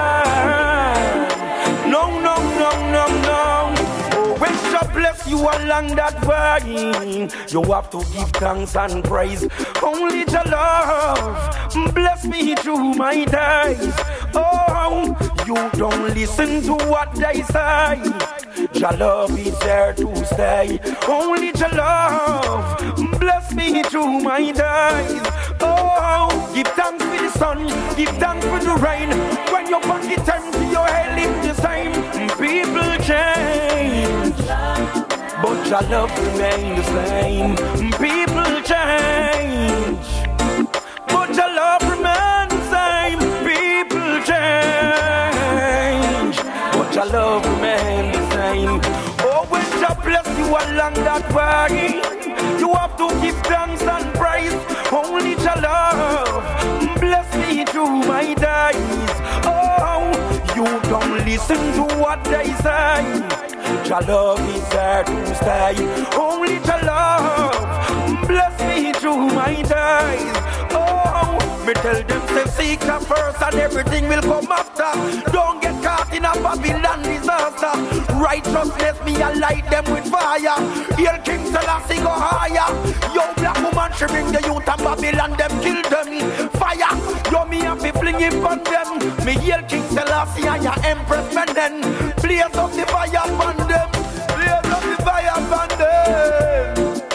No, no, no, no, no. Oh, when Jah bless you along that way, you have to give thanks and praise. Only Jah love bless me through my days. Oh, you don't listen to what they say. Jah love is there to stay. Only Jah love bless me through my days. Oh, give thanks for the sun, give thanks for the rain. When your pocket empty, your head live the same. People change, but Jah love remain the same. People change, but Jah love remain the same. People change, but Jah love remain the same. Oh, when Jah bless you along that way, you have to give thanks and praise. Only Jah love bless me through my days. Oh, you don't listen to what they say. Jah love is there to stay. Only Jah love bless me through my days. Oh, me tell them to seek Jah first and everything will come after. Don't get caught in a Babylon disaster. Righteousness me I light them with fire. Hail King Selassie go higher. Yo black woman she bring the youth and Babylon them kill them. Fire, yo me have to fling it on them. Me hail King Selassie and your Empress Menen. Blaze up the fire on them. Blaze up the fire on them.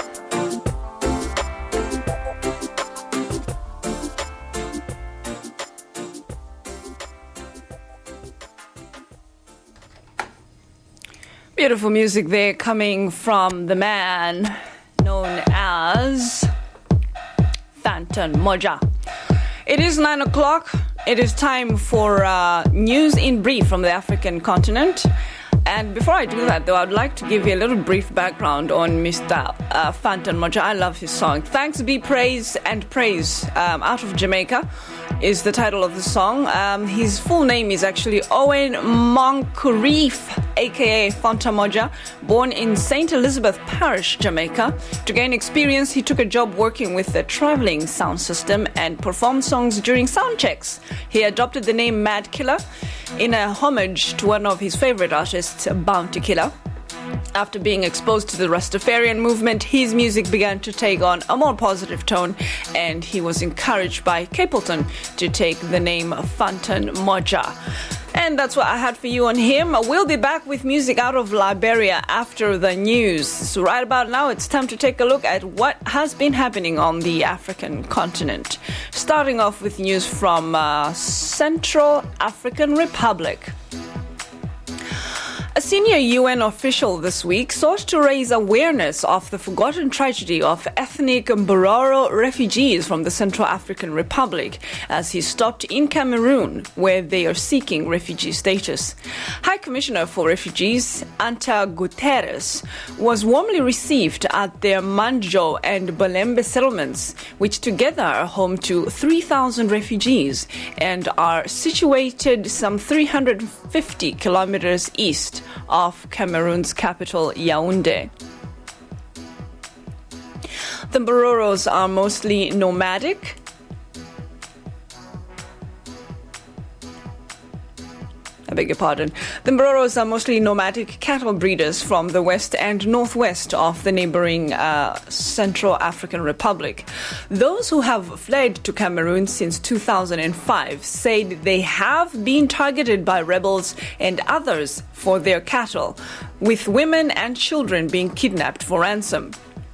Beautiful music there coming from the man known as Fantan Mojah. It is nine o'clock. It is time for uh, news in brief from the African continent. And before I do that, though, I'd like to give you a little brief background on Mister Uh, Fantan Mojah. I love his song. Thanks Be Praise and Praise, um, out of Jamaica, is the title of the song. Um, his full name is actually Owen Moncrief, aka Fantan Mojah, born in Saint Elizabeth Parish, Jamaica. To gain experience, he took a job working with a traveling sound system and performed songs during sound checks. He adopted the name Mad Killer in a homage to one of his favorite artists, Bounty Killer. After being exposed to the Rastafarian movement, his music began to take on a more positive tone, and he was encouraged by Capleton to take the name Fantan Mojah. And that's what I had for you on him. We'll be back with music out of Liberia after the news. So right about now, it's time to take a look at what has been happening on the African continent. Starting off with news from uh, Central African Republic. A senior U N official this week sought to raise awareness of the forgotten tragedy of ethnic Mbororo refugees from the Central African Republic as he stopped in Cameroon, where they are seeking refugee status. High Commissioner for Refugees, Anta Guterres, was warmly received at their Manjo and Balembe settlements, which together are home to three thousand refugees and are situated some three hundred fifty kilometers east of Cameroon's capital, Yaoundé. The Mbororos are mostly nomadic. I beg your pardon. The Mbororos are mostly nomadic cattle breeders from the west and northwest of the neighboring uh, Central African Republic. Those who have fled to Cameroon since two thousand five said they have been targeted by rebels and others for their cattle, with women and children being kidnapped for ransom.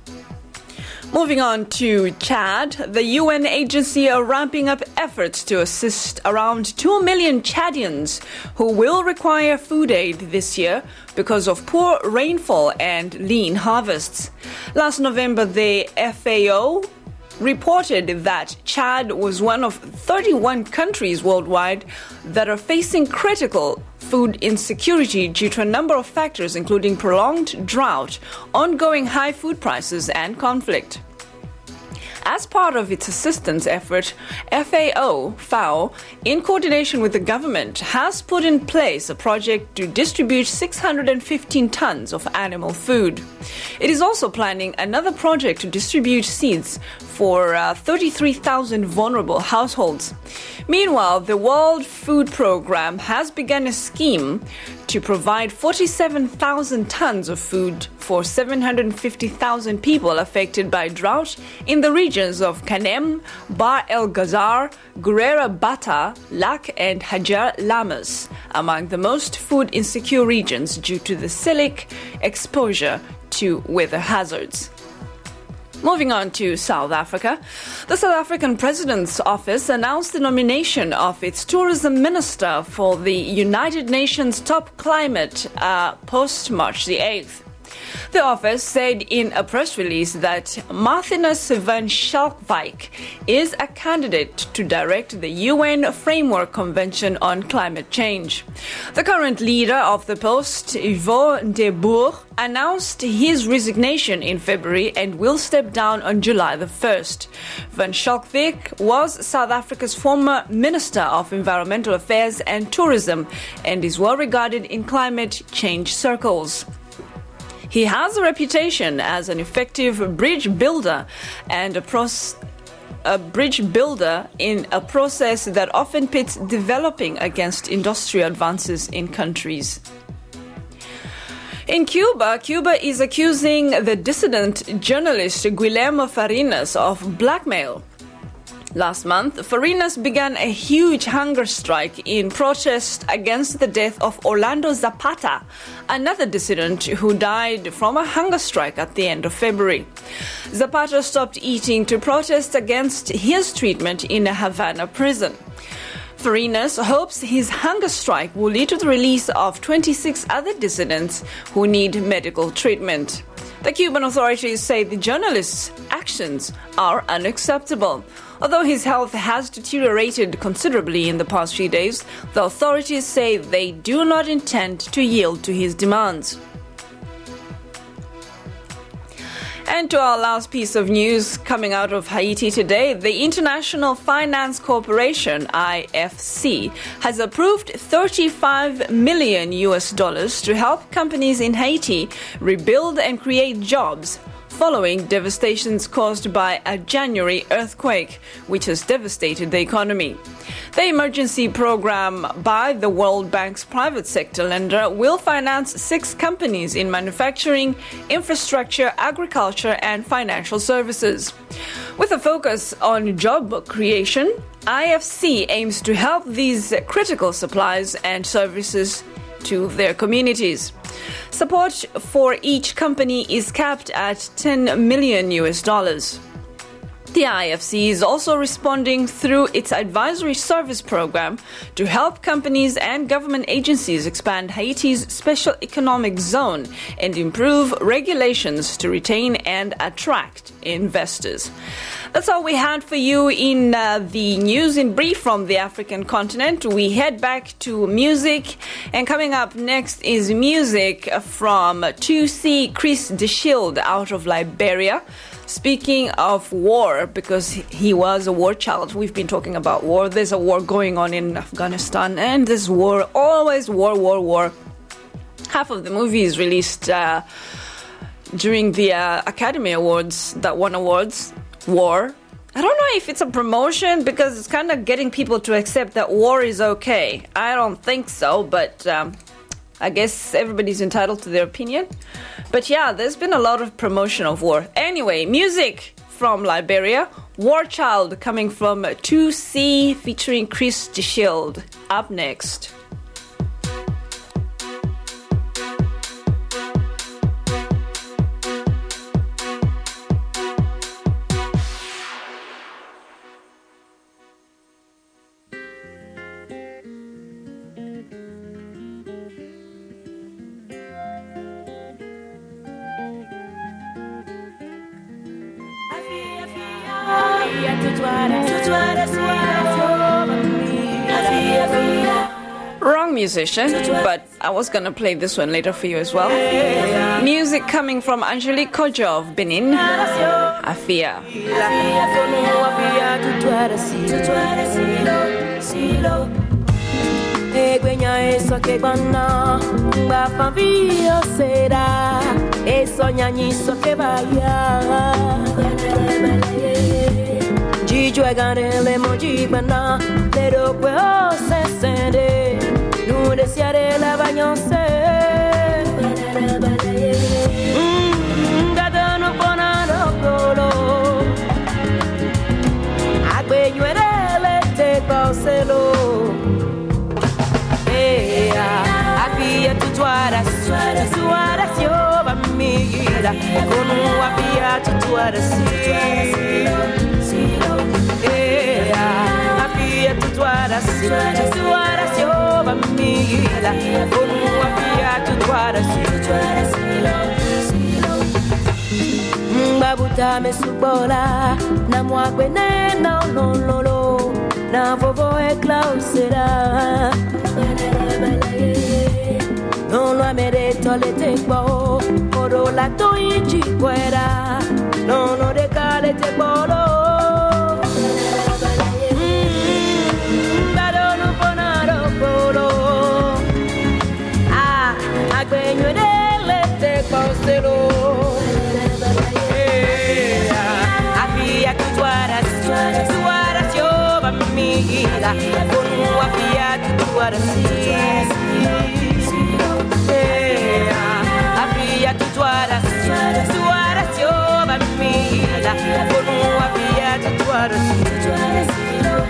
Moving on to Chad, the U N agency are ramping up efforts to assist around two million Chadians who will require food aid this year because of poor rainfall and lean harvests. Last November, the F A O reported that Chad was one of thirty-one countries worldwide that are facing critical food insecurity due to a number of factors, including prolonged drought, ongoing high food prices, and conflict. As part of its assistance effort, F A O, F A O, in coordination with the government, has put in place a project to distribute six hundred fifteen tons of animal food. It is also planning another project to distribute seeds for uh, thirty-three thousand vulnerable households. Meanwhile, the World Food Programme has begun a scheme to provide forty-seven thousand tons of food for seven hundred fifty thousand people affected by drought in the regions of Kanem, Bahr el Ghazal, Guerrera Bata, Lac, and Hajar Lamas, among the most food insecure regions due to the silic exposure to weather hazards. Moving on to South Africa, the South African President's Office announced the nomination of its tourism minister for the United Nations Top Climate uh, post-March the eighth. The office said in a press release that Marthinus van Schalkwyk is a candidate to direct the U N Framework Convention on Climate Change. The current leader of the post, Yvon de Boer, announced his resignation in February and will step down on July the first. Van Schalkwyk was South Africa's former Minister of Environmental Affairs and Tourism and is well regarded in climate change circles. He has a reputation as an effective bridge builder and a, pros- a bridge builder in a process that often pits developing against industrial advances in countries. In Cuba, Cuba is accusing the dissident journalist Guillermo Farinas of blackmail. Last month, Farinas began a huge hunger strike in protest against the death of Orlando Zapata, another dissident who died from a hunger strike at the end of February. Zapata stopped eating to protest against his treatment in a Havana prison. Farinas hopes his hunger strike will lead to the release of twenty-six other dissidents who need medical treatment. The Cuban authorities say the journalist's actions are unacceptable. Although his health has deteriorated considerably in the past few days, the authorities say they do not intend to yield to his demands. And to our last piece of news coming out of Haiti today, the International Finance Corporation, I F C, has approved thirty-five million U S dollars to help companies in Haiti rebuild and create jobs following devastations caused by a January earthquake, which has devastated the economy. The emergency program by the World Bank's private sector lender will finance six companies in manufacturing, infrastructure, agriculture, and financial services. With a focus on job creation, I F C aims to help these critical supplies and services to their communities. Support for each company is capped at ten million U S dollars. The I F C is also responding through its advisory service program to help companies and government agencies expand Haiti's special economic zone and improve regulations to retain and attract investors. That's all we had for you in uh, the news in brief from the African continent. We head back to music, and coming up next is music from two C Chris DeShield out of Liberia. Speaking of war, because he was a war child, we've been talking about war. There's a war going on in Afghanistan, and this war, always war, war, war. Half of the movie is released uh, during the uh, Academy Awards that won awards. War. I don't know if it's a promotion because it's kind of getting people to accept that war is okay. I don't think so, but um, I guess everybody's entitled to their opinion. But yeah, there's been a lot of promotion of war. Anyway, music from Liberia. War Child coming from two C featuring Chris DeShield. Up next. Wrong musician, but I was gonna play this one later for you as well. Music coming from Angelique Kodjo of Benin. Afia. Jijwe ganele moji bana lero kwe o se sende nu de siare la bagnonse ngada no bona no kolo agbe yuere te pauselo eh afia tu tuara tuara tuara sio bamira konu afia tu tuara si Afia tutuara si, tutuara si ova mila. Onu afia tutuara si. Mbabuta me subola, na mwakwe ne na no no no, na vovo e klausera. Non lo amere tole tempo, oro la toichi fuera. Non lo decale te bolo. Afia tutuara tutuara si ova mila Konu afia tutuara si Afia tutuara tutuara si ova mila Konu afia tutuara si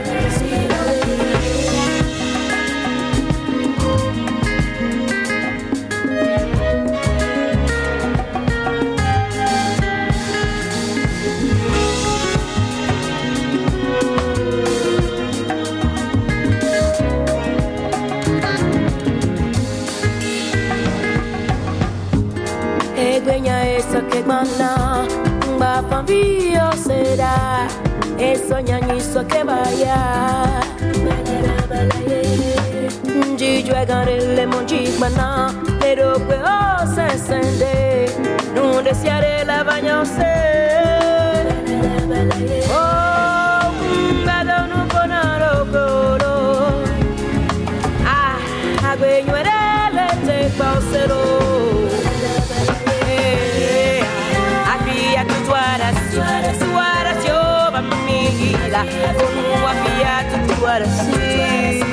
que mana va familia será eso ñañizo que vaya Jiju agarele monji mana pero que o se sende no desearé la bañose oh ngado no ponaro coro ah agüeño erele te pausero Suara, suara, siova mila Konu afia tutuara si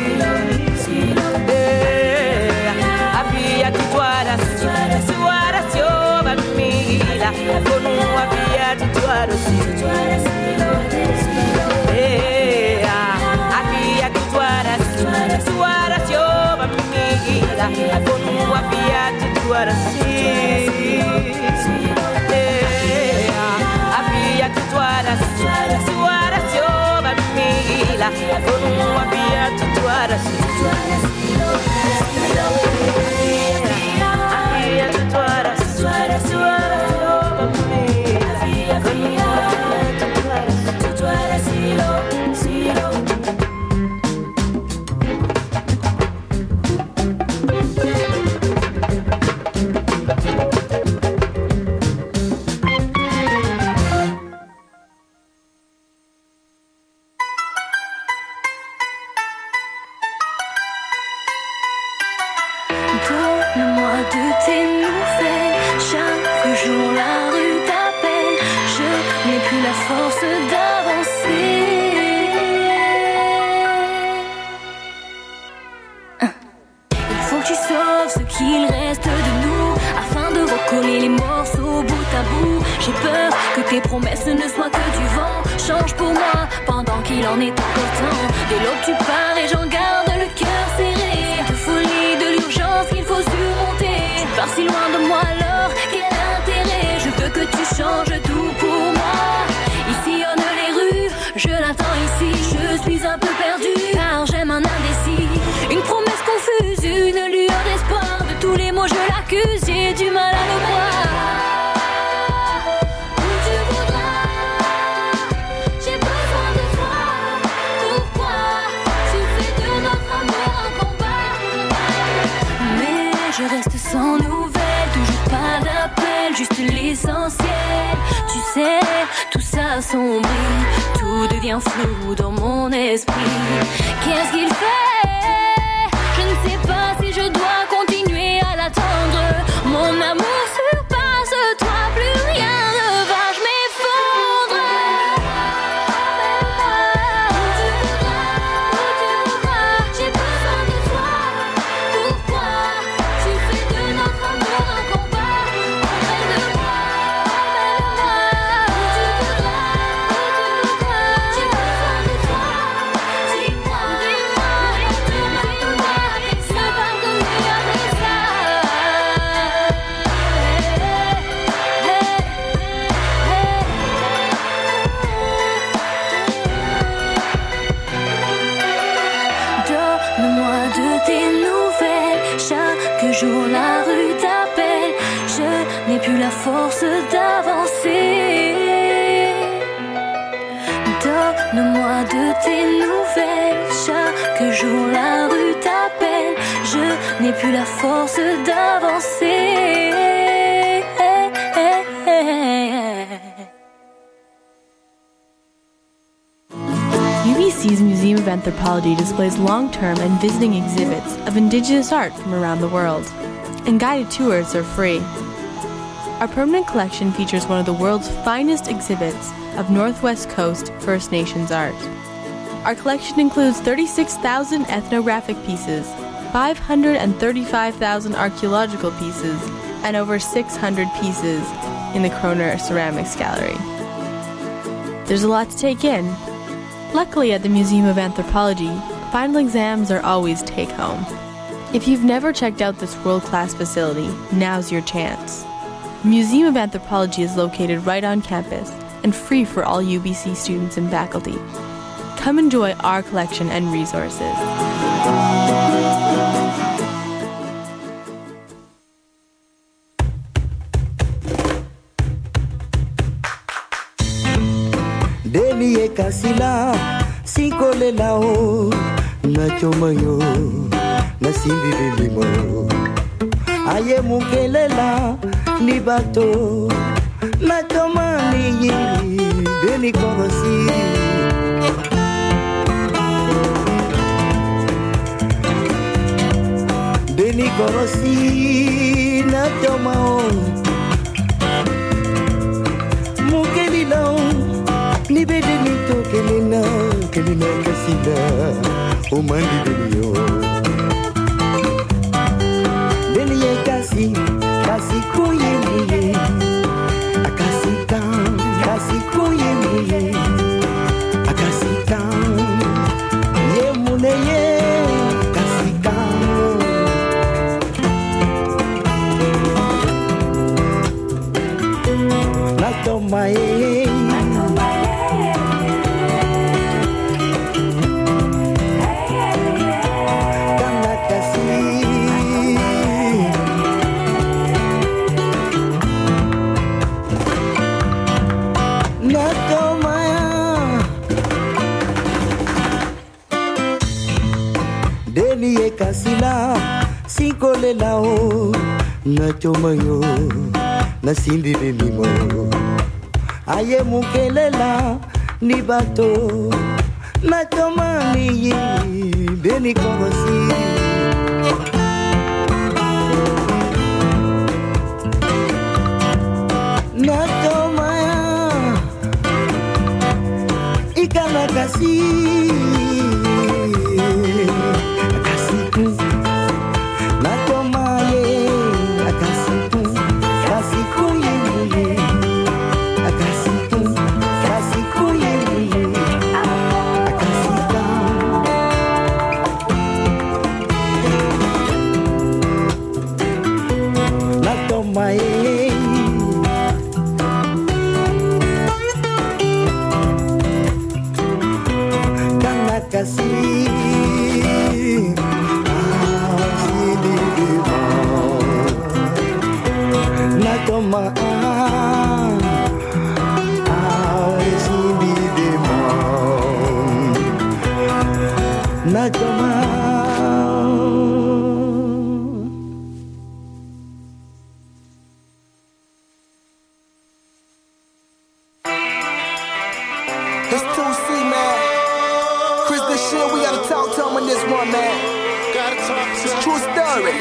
Afia tutuara Suara, suara, siova mila Konu afia tutuara si de tes nouvelles. Chaque jour la rue t'appelle. Je n'ai plus la force d'avancer. Il faut que tu sauves ce qu'il reste de nous afin de recoller les morceaux bout à bout. J'ai peur que tes promesses ne soient que du vent. Change pour moi pendant qu'il en est encore temps. Dès l'aube tu pars et j'en garde le cœur serré. Cette folie de l'urgence qu'il faut surmonter. Tu pars si loin de moi alors quel intérêt? Je veux que tu changes tout pour moi. Il sillonne les rues, je l'attends ici. Je suis un peu perdue car j'aime un indécis. Une promesse confuse, une lueur d'espoir. De tous les mots je l'accuse, j'ai du mal à le croire. Je reste sans nouvelles, toujours pas d'appel, juste l'essentiel. Tu sais, tout ça assombrit, tout devient flou dans mon esprit. Qu'est-ce qu'il fait? Je ne sais pas si je dois continuer à l'attendre. Mon amour surpasse toi, plus rien ne va, je m'effondre. J'ai besoin de toi, pourquoi? Donne-moi de tes nouvelles. Chaque jour la rue t'appelle. Je n'ai plus la force d'avancer. Donne-moi de tes nouvelles. Chaque jour la rue t'appelle. Je n'ai plus la force d'avancer. U B C's Museum of Anthropology displays long-term and visiting exhibits of indigenous art from around the world, and guided tours are free. Our permanent collection features one of the world's finest exhibits of Northwest Coast First Nations art. Our collection includes thirty-six thousand ethnographic pieces, five hundred thirty-five thousand archaeological pieces, and over six hundred pieces in the Kroner Ceramics Gallery. There's a lot to take in. Luckily, at the Museum of Anthropology, final exams are always take-home. If you've never checked out this world-class facility, now's your chance. Museum of Anthropology is located right on campus and free for all U B C students and faculty. Come enjoy our collection and resources. Deli kasila sikole lao na chomayo na simbi bilimo aye mukelela ni bato na chomani beni korosi beni korosi na chomao mukelila ni bedeni to kelina kelina kasida o mandi benio deni kasi kasi kuye muye akasi kan kasi kuye muye akasi kan ye muneye kasi kan na tomae kasila sikole lao na chomayo na simbi bimimo aye mukelela ni bato na chomani beni korosi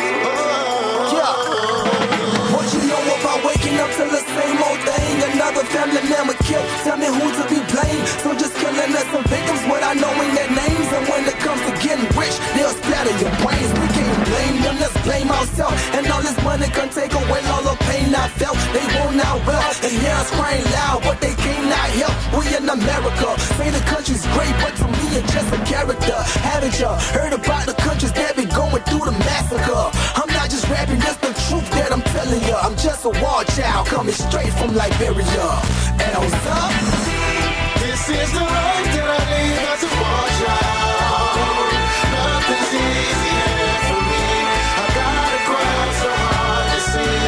What you know about waking up to the same old thing? Another family member killed. Tell me who to be blamed. So just killing us some victims without knowing their names. And when it comes to getting rich, they'll splatter your brains. We can't blame them, let's blame ourselves. And all this money can take away all the pain I felt. They want our wealth and hear us crying loud, but they cannot help. We in America, say the country's great, but to me it's just a character. Haven't you heard about the countries that be going through the massacre? I'm not just rapping, that's the truth that I'm telling you. I'm just a war child coming straight from Liberia. Elsa, this is the life that I live as a war child. Nothing's easy here for me. I gotta grind so hard to see.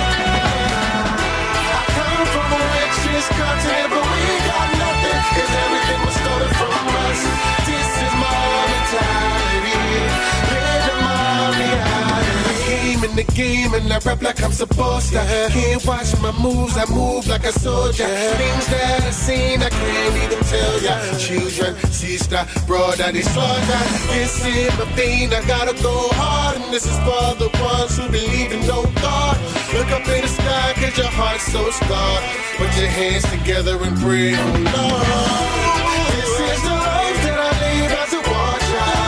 I come from the richest continent, but we got nothing, 'cause everything was stolen from us. This is my mentality, living my reality. In the game and I rap like I'm supposed to. Can't watch my moves, I move like a soldier. Things that I've seen, I can't even tell ya. Children, sister, brother, they slaughter. This is my pain, I gotta go hard. And this is for the ones who believe in no God. Look up in the sky, 'cause your heart's so scarred. Put your hands together and pray, oh Lord. This is the life that I live as a war child.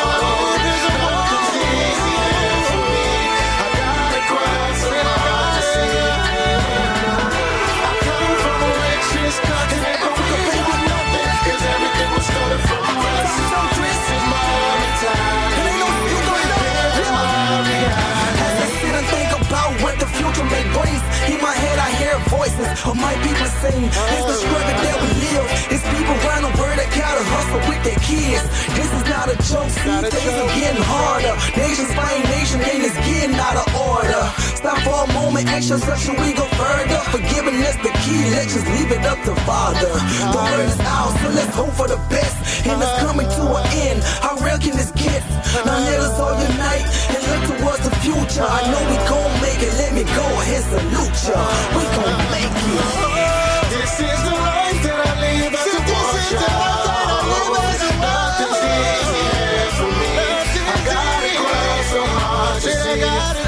In my head I hear voices of my people saying, it's the struggle that we live. It's people around the world that gotta hustle with their kids. This is not a joke, see, things are getting harder. Nations fighting nation, and it's getting out of order. Stop for a moment, ask yourself, should we go further? Forgiving is the key, let's just leave it up to Father. The word is out, so let's hope for the best. And it's coming to an end, how real can this get? Now let us all unite and look towards the future. I know we gon' make it, let me go ahead, salute ya. We gon' make it. This is the life that I live as a war child. Nothing's easy here for me. I gotta grind so hard to see.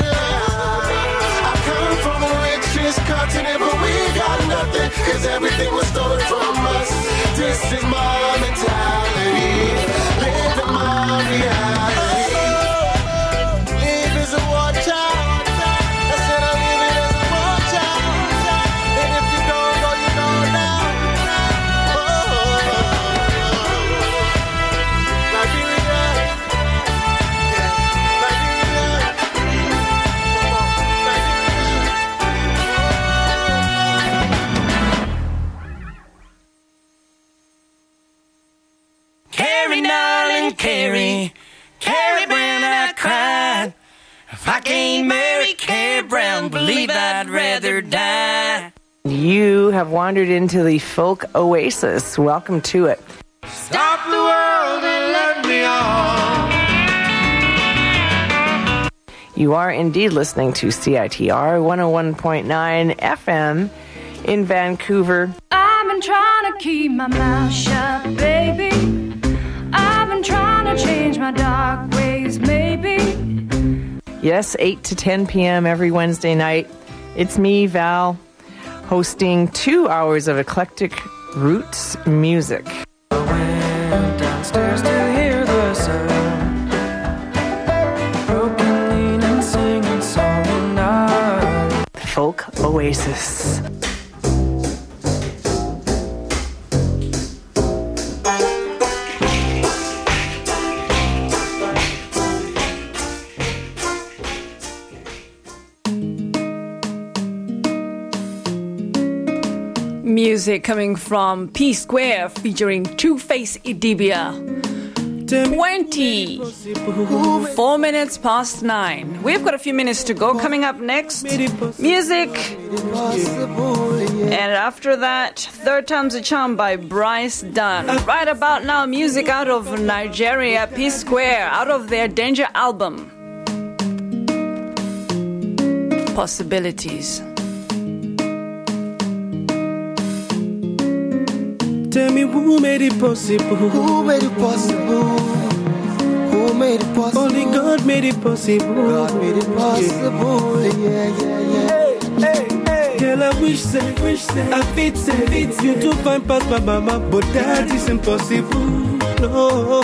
I come from the richest continent, but we got nothing, 'cause everything was stolen from us. This is my mentality, living my reality. Live as a war child. I said I live it as a war child. And if you don't know, you know now. Liberia. Carrie, darling, Carrie, Carrie Brown, I cried. If I can't marry Carrie Brown, believe I'd rather die. You have wandered into the folk oasis. Welcome to it. Stop the world and let me on. You are indeed listening to C I T R one oh one point nine F M in Vancouver. I've been trying to keep my mouth shut, baby. I've been trying to change my dark ways, maybe. Yes, eight to ten p.m. every Wednesday night. It's me, Val, hosting two hours of eclectic roots music. I went downstairs to hear the sound, broken lean and singing song and I. Folk Oasis. Music coming from P Square featuring Two-Face Idibia. twenty-four minutes past nine. We've got a few minutes to go. Coming up next, music. And after that, Third Time's a Charm by Bryce Dunn. Right about now, music out of Nigeria, P Square, out of their Danger album. Possibilities. Tell me who made it possible? Who made it possible? Who made it possible. Only God made it possible. God made it possible. Yeah, yeah, yeah. Hey, hey, hey. Girl, I wish say, wish say, I fit say, fit you to find past my mama, but that is impossible. No.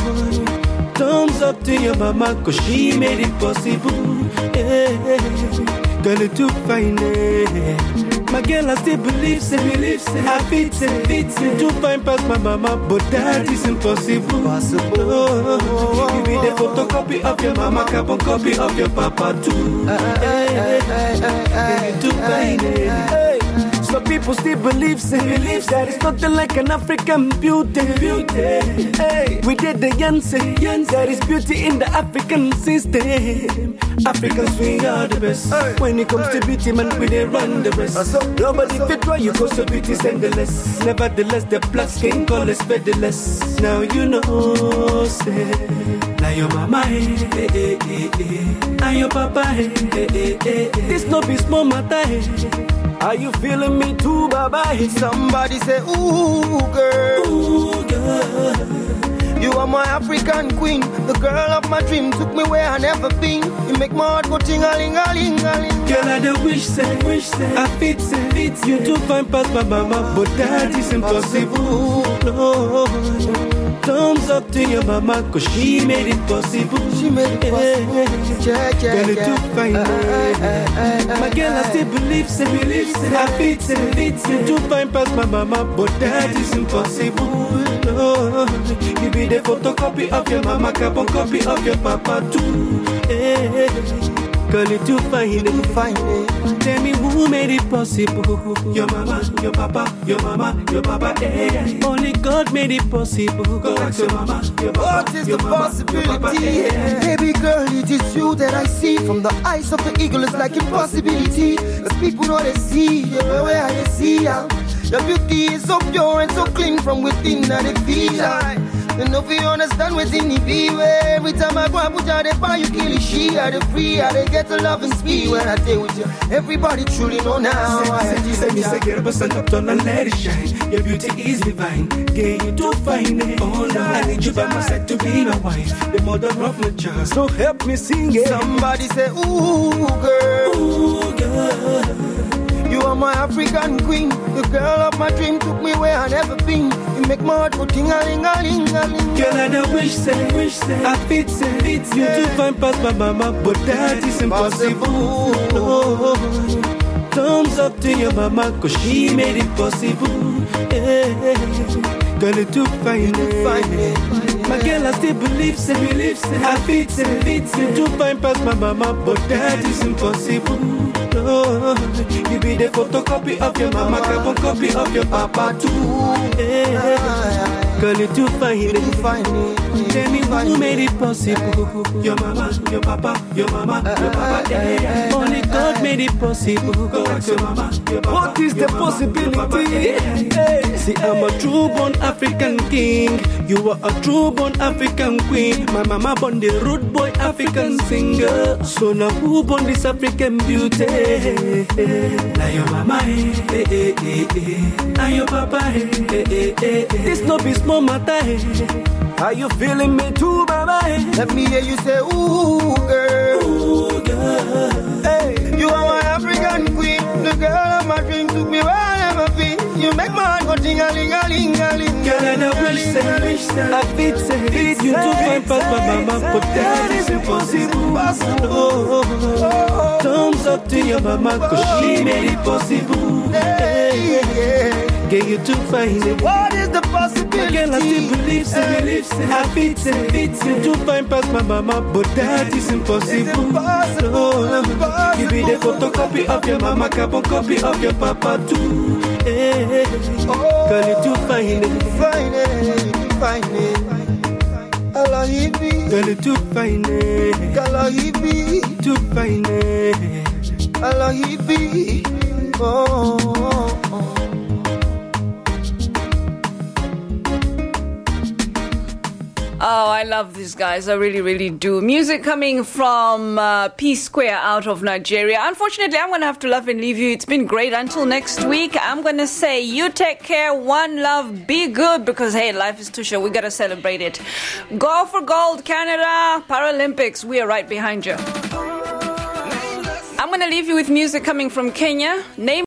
Thumbs up to your mama, cause she made it possible. Yeah. Girl, you too fine. Yeah. My girl, I still believe, say, believe, say, I fit, say, fit, say, to find past my mama, but that is impossible. Possible. Oh, you be the photocopy of your mama, carbon copy of your papa too. Hey, hey, hey, you too fine. Hey. So people still believe, say, believe that it's nothing like an African beauty. Beauty. Hey, we did the Yancy, there is beauty in the African system. Africans, we are the best. Hey. When it comes hey. to beauty, man, we they run the rest. Uh, Nobody fit why you go so beauty endless. Nevertheless, the black skin color is featherless. Now you know, say, now your mama, hey, hey, hey, hey. Now your papa, hey, hey, hey, hey. This no be small matter, hey. Are you feeling me too, baba? Somebody say, ooh, girl. Ooh, girl. You are my African queen. The girl of my dream took me where I never been. You make my heart go ting-a-ling-a-ling-a-ling. Girl, I don't wish, say, wish, say, I fit, say, fit you to find past my mama, but that is impossible. No. Thumbs up to your mama, cause she made it possible. She made it possible. Yeah, yeah, girl, you yeah. too fine. Uh, uh, uh, uh, my girl, I still believe, say, believe, say, I fit, say, fit you to find past my mama, but that is impossible. No. You be the photocopy of your mama, carbon copy of your papa too. Hey, girl, you too fine, you fine. Tell me who made it possible? Your mama, your papa, your mama, your papa. Hey, only God made it possible. Go ask your mama, your papa. What is your the mama, possibility? your papa, yeah. Baby girl, it is you that I see. From the eyes of the eagle, it's like impossibility. Cause people know they see, yeah, where they see ya. Your beauty is so pure and so clean from within that they feel like. You know if you understand within the be where every time I go and put out the fire, you kill it, she are the free, I they get the love and speed when I stay with you. Everybody truly know now. Say, say, say, me say, get up and stand up, turn and let it shine. Your beauty is divine, get you to find it. Oh Lord, I need you by my side to be my wife, the mother of my child. So help me sing it. Somebody say, ooh girl, ooh girl. You are my African queen. The girl of my dream took me where I never been. You make my heart go ting-a-ling-a-ling-a-ling. Girl, I don't wish, say, wish, say, I fit, say, fit you to find past my mama, but that is impossible. No. Thumbs up to your mama, cause she made it possible. Yeah. Girl, you too fine, fine. My girl, I still believe, say, believe, say, I fit, say, fit you to find past my mama, but that is impossible. No. You be the photocopy of your mama, carbon copy of your papa too. Yeah. Girl, you too fine, you fine. Tell me who made it possible? Your mama, your papa, your mama, your papa. Yeah. Only God made it possible. Go ask your mama, your papa. What is the possibility? Hey. See, I'm a true-born African king. You are a true-born African queen. My mama born the rude boy African singer. So now who born this African beauty? Now your mama, eh, eh, eh, eh. Now your papa, eh, eh, eh, eh. This no be small matter, eh. Are you feeling me too, mama? Eh? Let me hear you say, ooh girl, ooh girl. Hey, you are my African queen. The girl of my dream took me where I never been. You make my heart go ting-a-ling-a-ling-a-ling. Girl, I don't wish, say, wish, say, I fit, say, fit you to find past my mama, but that is impossible. Oh, oh, oh. Thumbs up to your mama, cause she made it possible. Hey, yeah. Get you to find it. What is the possibility? Girl, I still believe, say, believe, say, I fit, say, fit you to find past my mama, but that is impossible. Oh, you be the photocopy of your mama, carbon copy of your papa too. Hey, oh, girl, you too fine, it. Fine, it, fine, it. Allah, he be. Girl, you too fine, it. Allah, he be. Too fine, it. Allah, he be. Oh, oh, oh. Oh, I love these guys. I really, really do. Music coming from uh, P Square out of Nigeria. Unfortunately, I'm going to have to love and leave you. It's been great. Until next week, I'm going to say you take care, one love, be good, because, hey, life is too short. We got to celebrate it. Go for gold, Canada, Paralympics. We are right behind you. I'm going to leave you with music coming from Kenya. Name